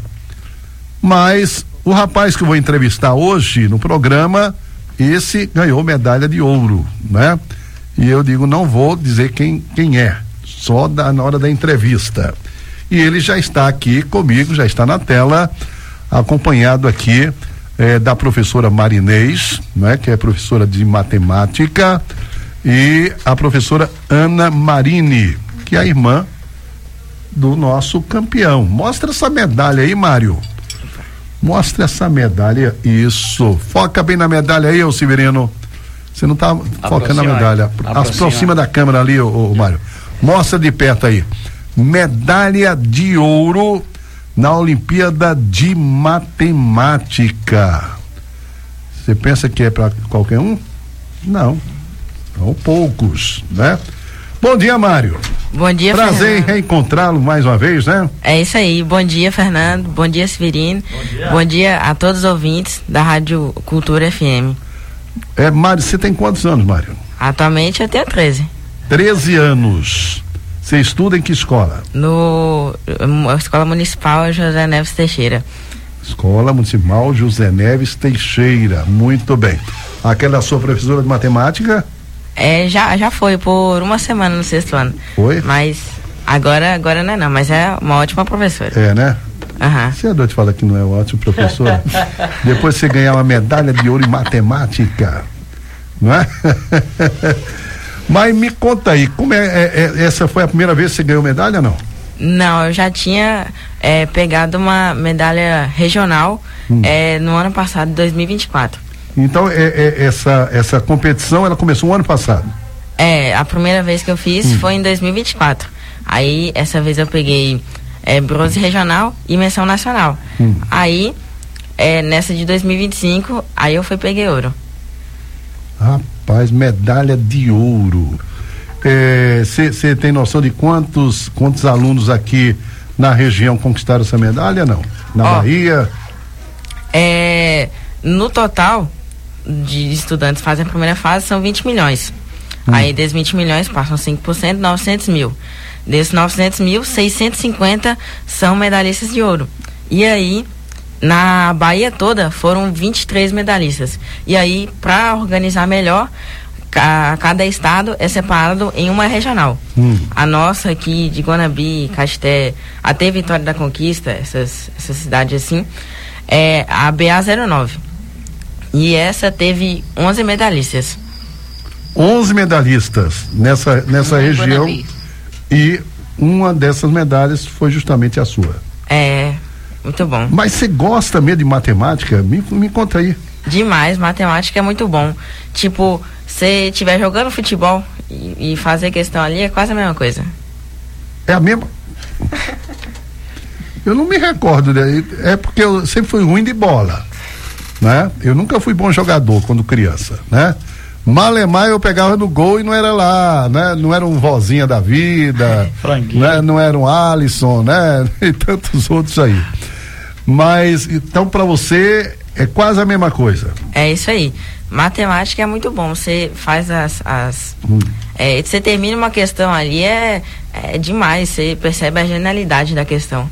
[SPEAKER 1] Mas o rapaz que eu vou entrevistar hoje no programa, esse ganhou medalha de ouro, né? E eu digo, não vou dizer quem é, só na hora da entrevista. E ele já está aqui comigo, já está na tela, acompanhado aqui da professora Marinês, né? Que é professora de matemática, e a professora Ana Marini, que é a irmã do nosso campeão. Mostra essa medalha aí, Mário. Mostra essa medalha, isso. Foca bem na medalha aí, ô Severino. Você não tá focando na medalha. Aproxima da câmera ali, ô Mário. Mostra de perto aí. Medalha de ouro na Olimpíada de Matemática. Você pensa que é para qualquer um? Não. São poucos, né? Bom dia, Mário.
[SPEAKER 21] Bom dia,
[SPEAKER 1] Prazer
[SPEAKER 21] Fernando.
[SPEAKER 1] em reencontrá-lo mais uma vez, né?
[SPEAKER 21] É isso aí. Bom dia, Fernando. Bom dia, Severino. Bom dia a todos os ouvintes da Rádio Cultura FM.
[SPEAKER 1] Mário, você tem quantos anos, Mário?
[SPEAKER 21] Atualmente eu tenho 13.
[SPEAKER 1] 13 anos. Você estuda em que escola?
[SPEAKER 21] Escola Municipal José Neves Teixeira.
[SPEAKER 1] Escola Municipal José Neves Teixeira. Muito bem. Aquela sua professora de matemática?
[SPEAKER 21] Já foi por uma semana no 6º ano.
[SPEAKER 1] Foi?
[SPEAKER 21] Mas agora não, mas é uma ótima professora.
[SPEAKER 1] É, né?
[SPEAKER 21] Aham.
[SPEAKER 1] Você é doido de falar que não é ótimo professor? Depois você ganhar uma medalha de ouro em matemática, não é? Mas me conta aí, como essa foi a primeira vez que você ganhou medalha, não?
[SPEAKER 21] Não, eu já tinha pegado uma medalha regional no ano passado, 2024.
[SPEAKER 1] Então, essa competição, ela começou no ano passado?
[SPEAKER 21] A primeira vez que eu fiz foi em 2024. Aí, essa vez eu peguei bronze regional e menção nacional. Aí, nessa de 2025, aí eu peguei ouro.
[SPEAKER 1] Rapaz, medalha de ouro. Você tem noção de quantos alunos aqui na região conquistaram essa medalha, não? Na Bahia?
[SPEAKER 21] No total de estudantes que fazem a primeira fase são 20 milhões. Aí desses 20 milhões passam 5%, 900 mil. Desses 900 mil, 650 são medalhistas de ouro. E aí, na Bahia toda, foram 23 medalhistas. E aí, para organizar melhor, cada estado é separado em uma regional. A nossa aqui de Guanambi, Caxité, até Vitória da Conquista, essas cidades assim, é a BA09. E essa teve 11 medalhistas.
[SPEAKER 1] 11 medalhistas nessa região. E uma dessas medalhas foi justamente a sua.
[SPEAKER 21] Muito bom.
[SPEAKER 1] Mas você gosta mesmo de matemática? Me conta aí.
[SPEAKER 21] Demais, matemática é muito bom. Tipo, você estiver jogando futebol e fazer questão ali é quase a mesma coisa.
[SPEAKER 1] É a mesma? Eu não me recordo, né? É porque eu sempre fui ruim de bola, né? Eu nunca fui bom jogador quando criança, né? Malemar eu pegava no gol e não era lá, né? Não era um Vozinha da vida, né? Não era um Alisson, né? E tantos outros aí. Mas, então, para você é quase a mesma coisa.
[SPEAKER 21] É isso aí. Matemática é muito bom. Você faz você termina uma questão ali, é demais. Você percebe a genialidade da questão.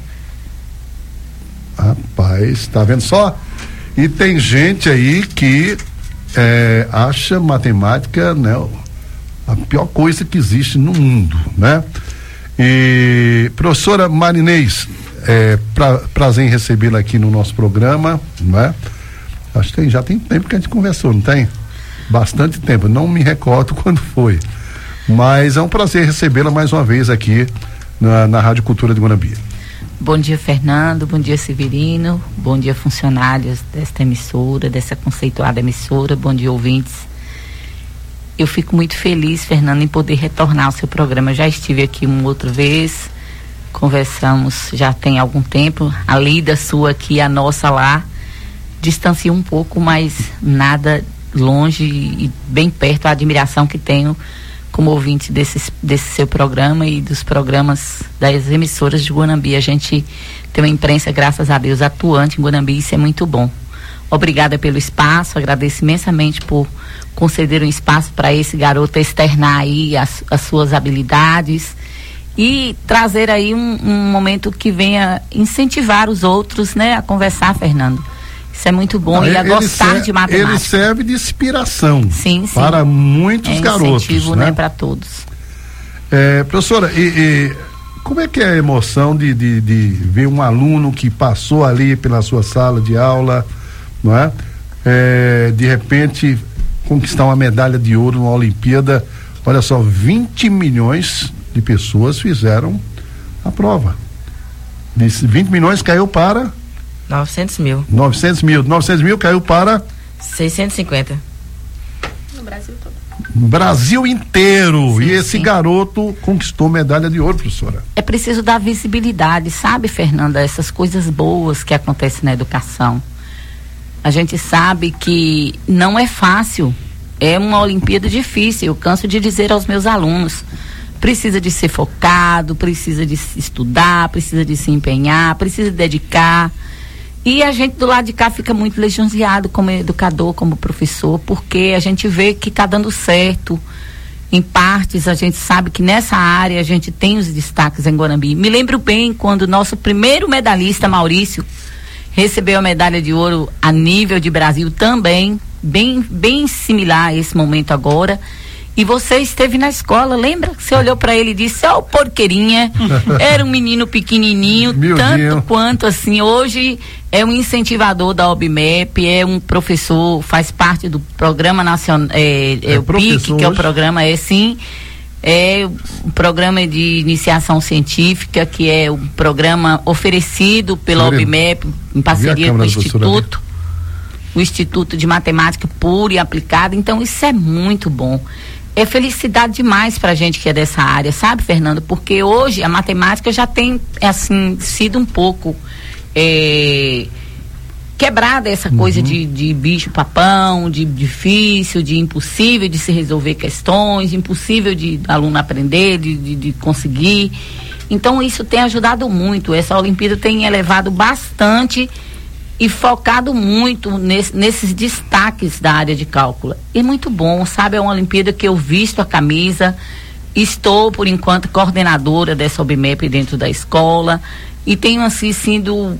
[SPEAKER 1] Rapaz, tá vendo só? E tem gente aí que acha matemática, né, a pior coisa que existe no mundo, né? E professora Marinês, prazer em recebê-la aqui no nosso programa, né? Acho que já tem tempo que a gente conversou, não tem? Bastante tempo, não me recordo quando foi, mas é um prazer recebê-la mais uma vez aqui na Rádio Cultura de Guanambi.
[SPEAKER 22] Bom dia, Fernando, bom dia, Severino, bom dia, funcionários desta emissora, dessa conceituada emissora, bom dia, ouvintes. Eu fico muito feliz, Fernando, em poder retornar ao seu programa. Eu já estive aqui uma outra vez, conversamos já tem algum tempo, a lida sua aqui, a nossa lá, distancia um pouco, mas nada longe e bem perto a admiração que tenho como ouvinte desse seu programa e dos programas das emissoras de Guanambi. A gente tem uma imprensa, graças a Deus, atuante em Guanambi, isso é muito bom. Obrigada pelo espaço, agradeço imensamente por conceder um espaço para esse garoto externar aí as suas habilidades e trazer aí um momento que venha incentivar os outros, né, a conversar, Fernando. Isso é muito bom. E a gostar de matemática.
[SPEAKER 1] Ele serve de inspiração,
[SPEAKER 22] sim,
[SPEAKER 1] para muitos garotos.
[SPEAKER 22] Incentivo, né, para todos.
[SPEAKER 1] Professora, e como é que é a emoção de ver um aluno que passou ali pela sua sala de aula, não é? De repente conquistar uma medalha de ouro numa Olimpíada? Olha só, 20 milhões de pessoas fizeram a prova. Desses 20 milhões caiu para
[SPEAKER 21] 900 mil.
[SPEAKER 1] 900 mil caiu para
[SPEAKER 21] 650.
[SPEAKER 2] No Brasil todo.
[SPEAKER 1] No Brasil inteiro.
[SPEAKER 22] Sim,
[SPEAKER 1] e esse garoto conquistou medalha de ouro, professora.
[SPEAKER 22] É preciso dar visibilidade, sabe, Fernanda, a essas coisas boas que acontecem na educação. A gente sabe que não é fácil, é uma Olimpíada difícil. Eu canso de dizer aos meus alunos, precisa de ser focado, precisa de estudar, precisa de se empenhar, precisa de dedicar. E a gente do lado de cá fica muito lisonjeado como educador, como professor, porque a gente vê que está dando certo. Em partes, a gente sabe que nessa área a gente tem os destaques em Guanambi. Me lembro bem quando o nosso primeiro medalhista, Maurício, recebeu a medalha de ouro a nível de Brasil também, bem similar a esse momento agora. E você esteve na escola, lembra? Você olhou para ele e disse, ó, porqueirinha. Era um menino pequenininho, tanto quanto assim. Hoje é um incentivador da OBMEP, é um professor, faz parte do programa nacional, o PIC, que é o programa, é um programa de iniciação científica, que é um programa oferecido pela OBMEP, em parceria com o Instituto. O Instituto de Matemática Pura e Aplicada. Então isso é muito bom. É felicidade demais pra gente que é dessa área, sabe, Fernando? Porque hoje a matemática já tem, assim, sido um pouco quebrada essa coisa de bicho papão, de difícil, de impossível de se resolver questões, impossível de aluno aprender, de conseguir. Então isso tem ajudado muito. Essa Olimpíada tem elevado bastante e focado muito nesses destaques da área de cálculo. E muito bom, sabe? É uma Olimpíada que eu visto a camisa, estou, por enquanto, coordenadora dessa OBMEP dentro da escola e tenho, assim, sido,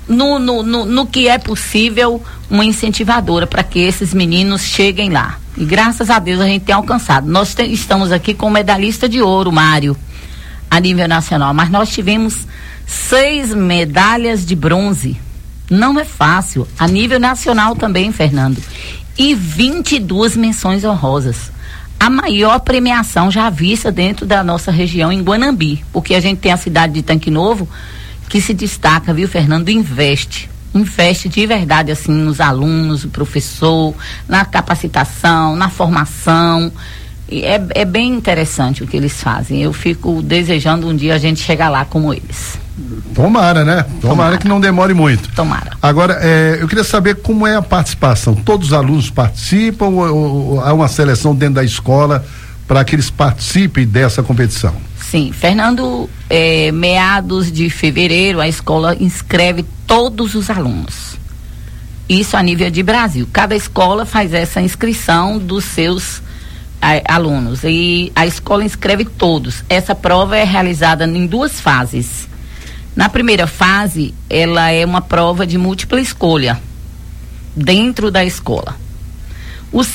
[SPEAKER 22] no que é possível, uma incentivadora para que esses meninos cheguem lá. E graças a Deus a gente tem alcançado. Nós estamos aqui com o medalhista de ouro, Mário, a nível nacional, mas nós tivemos 6 medalhas de bronze. Não é fácil. A nível nacional também, Fernando. E 22 menções honrosas. A maior premiação já vista dentro da nossa região em Guanambi. Porque a gente tem a cidade de Tanque Novo que se destaca, viu, Fernando? Investe de verdade, assim, nos alunos, no professor, na capacitação, na formação. E é bem interessante o que eles fazem. Eu fico desejando um dia a gente chegar lá como eles.
[SPEAKER 1] Tomara, né? Tomara que não demore muito.
[SPEAKER 22] Tomara.
[SPEAKER 1] Agora, eu queria saber como é a participação. Todos os alunos participam ou há uma seleção dentro da escola para que eles participem dessa competição?
[SPEAKER 22] Sim, Fernando, meados de fevereiro a escola inscreve todos os alunos. Isso a nível de Brasil. Cada escola faz essa inscrição dos seus alunos e a escola inscreve todos. Essa prova é realizada em 2 fases. Na primeira fase, ela é uma prova de múltipla escolha dentro da escola. Os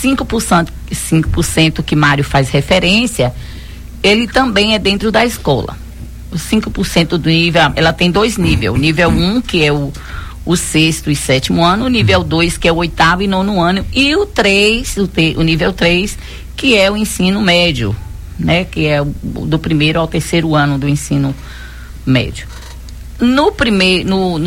[SPEAKER 22] 5% que Mário faz referência, ele também é dentro da escola. Os 5% do nível, ela tem 2 níveis. O nível 1, que é o 6º e 7º ano, o nível 2, que é o 8º e 9º ano, e o 3, o nível 3, que é o ensino médio, né? Que é do 1º ao 3º ano do ensino médio. No primeiro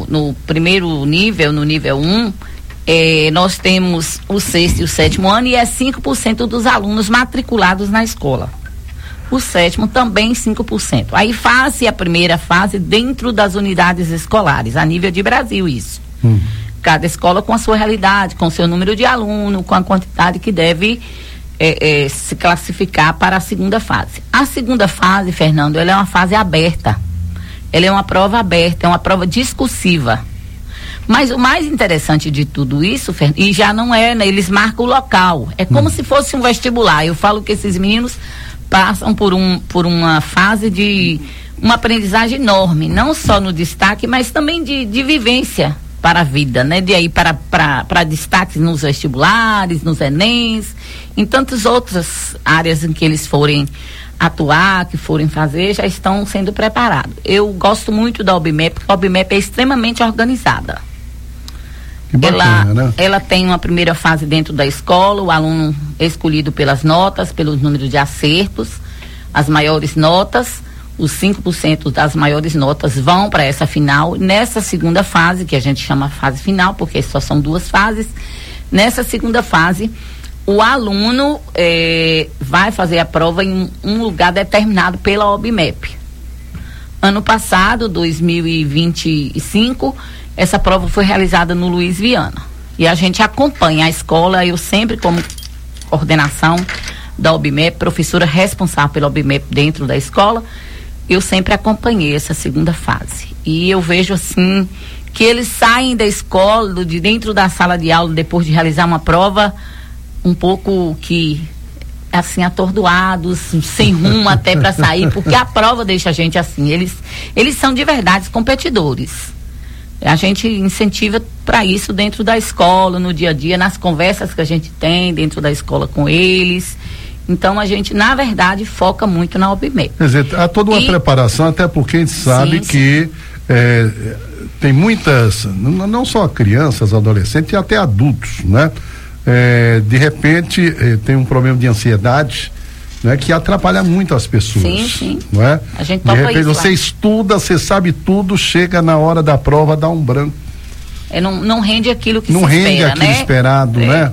[SPEAKER 22] nível, no nível 1, nós temos o 6º e o 7º ano e é 5% dos alunos matriculados na escola. O 7º também 5%. Aí faz a primeira fase dentro das unidades escolares, a nível de Brasil isso. cada escola com a sua realidade, com o seu número de aluno, com a quantidade que deve se classificar para a segunda fase. A segunda fase, Fernando, ela é uma fase aberta. Ela é uma prova aberta, é uma prova discursiva. Mas o mais interessante de tudo isso, e já não é, né, eles marcam o local. É como se fosse um vestibular. Eu falo que esses meninos passam por uma fase de uma aprendizagem enorme, não só no destaque, mas também de vivência para a vida, né? De aí para destaques nos vestibulares, nos Enems, em tantas outras áreas em que eles forem atuar, que forem fazer, já estão sendo preparados. Eu gosto muito da OBMEP, porque a OBMEP é extremamente organizada.
[SPEAKER 1] Que bacana, né?
[SPEAKER 22] Ela tem uma primeira fase dentro da escola, o aluno é escolhido pelas notas, pelos números de acertos, as maiores notas, os 5% das maiores notas vão para essa final. Nessa segunda fase, que a gente chama fase final, porque só são 2 fases, nessa segunda fase, o aluno vai fazer a prova em um lugar determinado pela OBMEP. Ano passado, 2025, essa prova foi realizada no Luiz Viana. E a gente acompanha a escola, eu sempre, como coordenação da OBMEP, professora responsável pela OBMEP dentro da escola, eu sempre acompanhei essa segunda fase. E eu vejo assim que eles saem da escola, de dentro da sala de aula, depois de realizar uma prova, um pouco que assim atordoados, sem rumo até para sair, porque a prova deixa a gente assim, eles são de verdade competidores. A gente incentiva para isso dentro da escola, no dia a dia, nas conversas que a gente tem dentro da escola com eles. Então a gente, na verdade, foca muito na OBMEP.
[SPEAKER 1] Quer dizer, há toda uma preparação, até porque a gente sabe que tem muitas, não só crianças, adolescentes e até adultos, né? De repente tem um problema de ansiedade, né, que atrapalha muito as pessoas.
[SPEAKER 22] Sim.
[SPEAKER 1] Não é?
[SPEAKER 22] A gente
[SPEAKER 1] de repente você estuda, você sabe tudo, chega na hora da prova, dá um branco.
[SPEAKER 22] Não rende aquilo que
[SPEAKER 1] não
[SPEAKER 22] se
[SPEAKER 1] rende
[SPEAKER 22] espera,
[SPEAKER 1] aquilo
[SPEAKER 22] né?
[SPEAKER 1] esperado, né?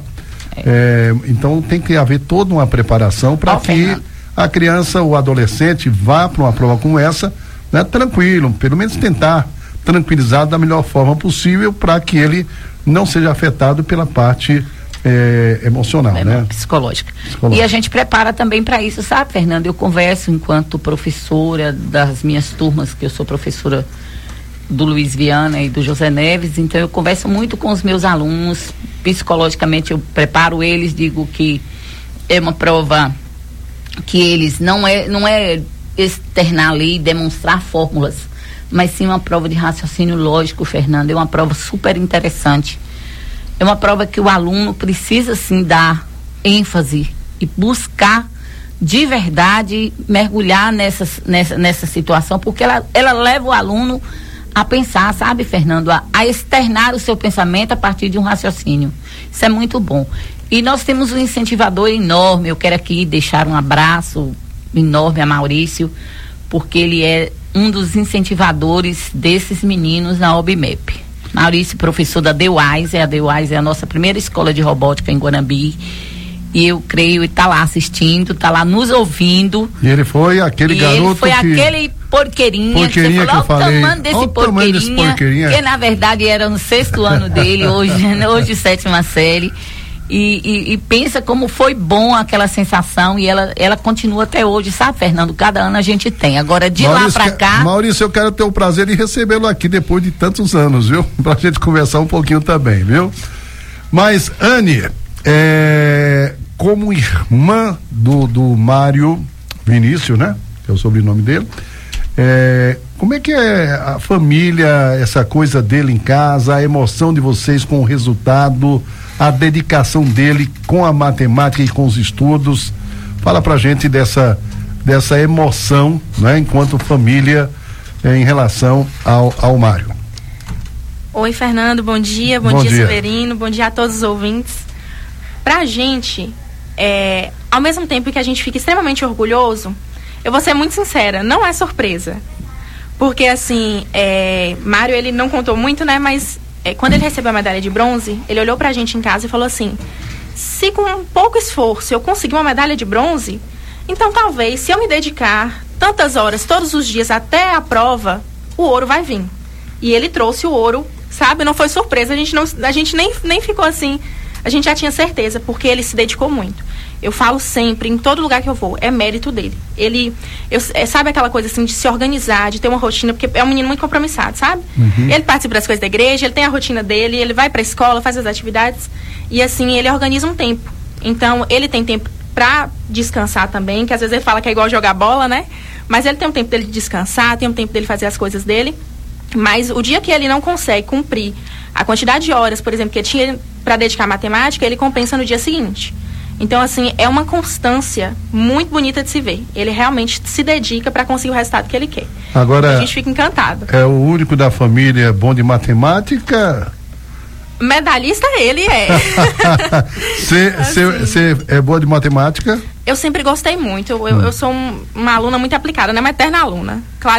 [SPEAKER 1] Então tem que haver toda uma preparação para que a criança, o adolescente, vá para uma prova como essa, né, tranquilo, pelo menos tentar tranquilizar da melhor forma possível para que ele não seja afetado pela parte emocional, né?
[SPEAKER 22] Psicológica. E a gente prepara também para isso, sabe, Fernando? Eu converso enquanto professora das minhas turmas, que eu sou professora do Luiz Viana e do José Neves, então eu converso muito com os meus alunos, psicologicamente eu preparo eles, digo que é uma prova que eles não é externar ali, demonstrar fórmulas, mas sim uma prova de raciocínio lógico, Fernando, é uma prova super interessante. É uma prova que o aluno precisa sim dar ênfase e buscar de verdade mergulhar nessa situação, porque ela leva o aluno a pensar, sabe, Fernando, a externar o seu pensamento a partir de um raciocínio. Isso é muito bom. E nós temos um incentivador enorme, eu quero aqui deixar um abraço enorme a Maurício, porque ele é um dos incentivadores desses meninos na OBMEP. Maurício, professor da DeWise, a DeWise é a nossa primeira escola de robótica em Guanambi, e eu creio, ele está lá assistindo, está lá nos ouvindo.
[SPEAKER 1] E ele foi aquele garoto
[SPEAKER 22] ele foi aquele porqueirinha que você falou,
[SPEAKER 1] que eu falei,
[SPEAKER 22] o tamanho desse porqueirinha, que na verdade era no 6º ano dele, hoje 7ª série. E pensa como foi bom aquela sensação, e ela continua até hoje, sabe, Fernando? Cada ano a gente tem. Agora, de
[SPEAKER 1] Maurício,
[SPEAKER 22] lá pra cá...
[SPEAKER 1] Maurício, eu quero ter o prazer de recebê-lo aqui depois de tantos anos, viu? Pra gente conversar um pouquinho também, viu? Mas, Anne, como irmã do Mário Vinícius, né? Que é o sobrenome dele. Como é que é a família, essa coisa dele em casa, a emoção de vocês com o resultado, a dedicação dele com a matemática e com os estudos? Fala pra gente dessa emoção, né, enquanto família, em relação ao Mário.
[SPEAKER 2] Oi, Fernando, bom dia, bom dia, Severino, bom dia a todos os ouvintes. Pra gente, ao mesmo tempo que a gente fica extremamente orgulhoso, eu vou ser muito sincera, não é surpresa. Porque, assim, Mário, ele não contou muito, né, mas quando ele recebeu a medalha de bronze, ele olhou pra gente em casa e falou assim: se com pouco esforço eu conseguir uma medalha de bronze, então talvez, se eu me dedicar tantas horas, todos os dias, até a prova, o ouro vai vir. E ele trouxe o ouro sabe? Não foi surpresa, a gente nem ficou assim, a gente já tinha certeza, porque ele se dedicou muito. Eu falo sempre, em todo lugar que eu vou, é mérito dele. Sabe aquela coisa assim de se organizar, de ter uma rotina, porque é um menino muito compromissado, sabe? Uhum. Ele participa das coisas da igreja, ele tem a rotina dele, ele vai pra escola, faz as atividades, e assim, ele organiza um tempo. Então, ele tem tempo pra descansar também, que às vezes ele fala que é igual jogar bola, né? Mas ele tem um tempo dele de descansar, tem um tempo dele fazer as coisas dele. Mas o dia que ele não consegue cumprir a quantidade de horas, por exemplo, que ele tinha para dedicar à matemática, ele compensa no dia seguinte. Então, assim, é uma constância muito bonita de se ver. Ele realmente se dedica para conseguir o resultado que ele quer.
[SPEAKER 1] Agora,
[SPEAKER 2] a gente fica encantado.
[SPEAKER 1] É o único da família bom de matemática?
[SPEAKER 2] Medalhista ele é.
[SPEAKER 1] Você é boa de matemática?
[SPEAKER 2] Eu sempre gostei muito. Eu sou uma aluna muito aplicada, né? Uma eterna aluna. Claro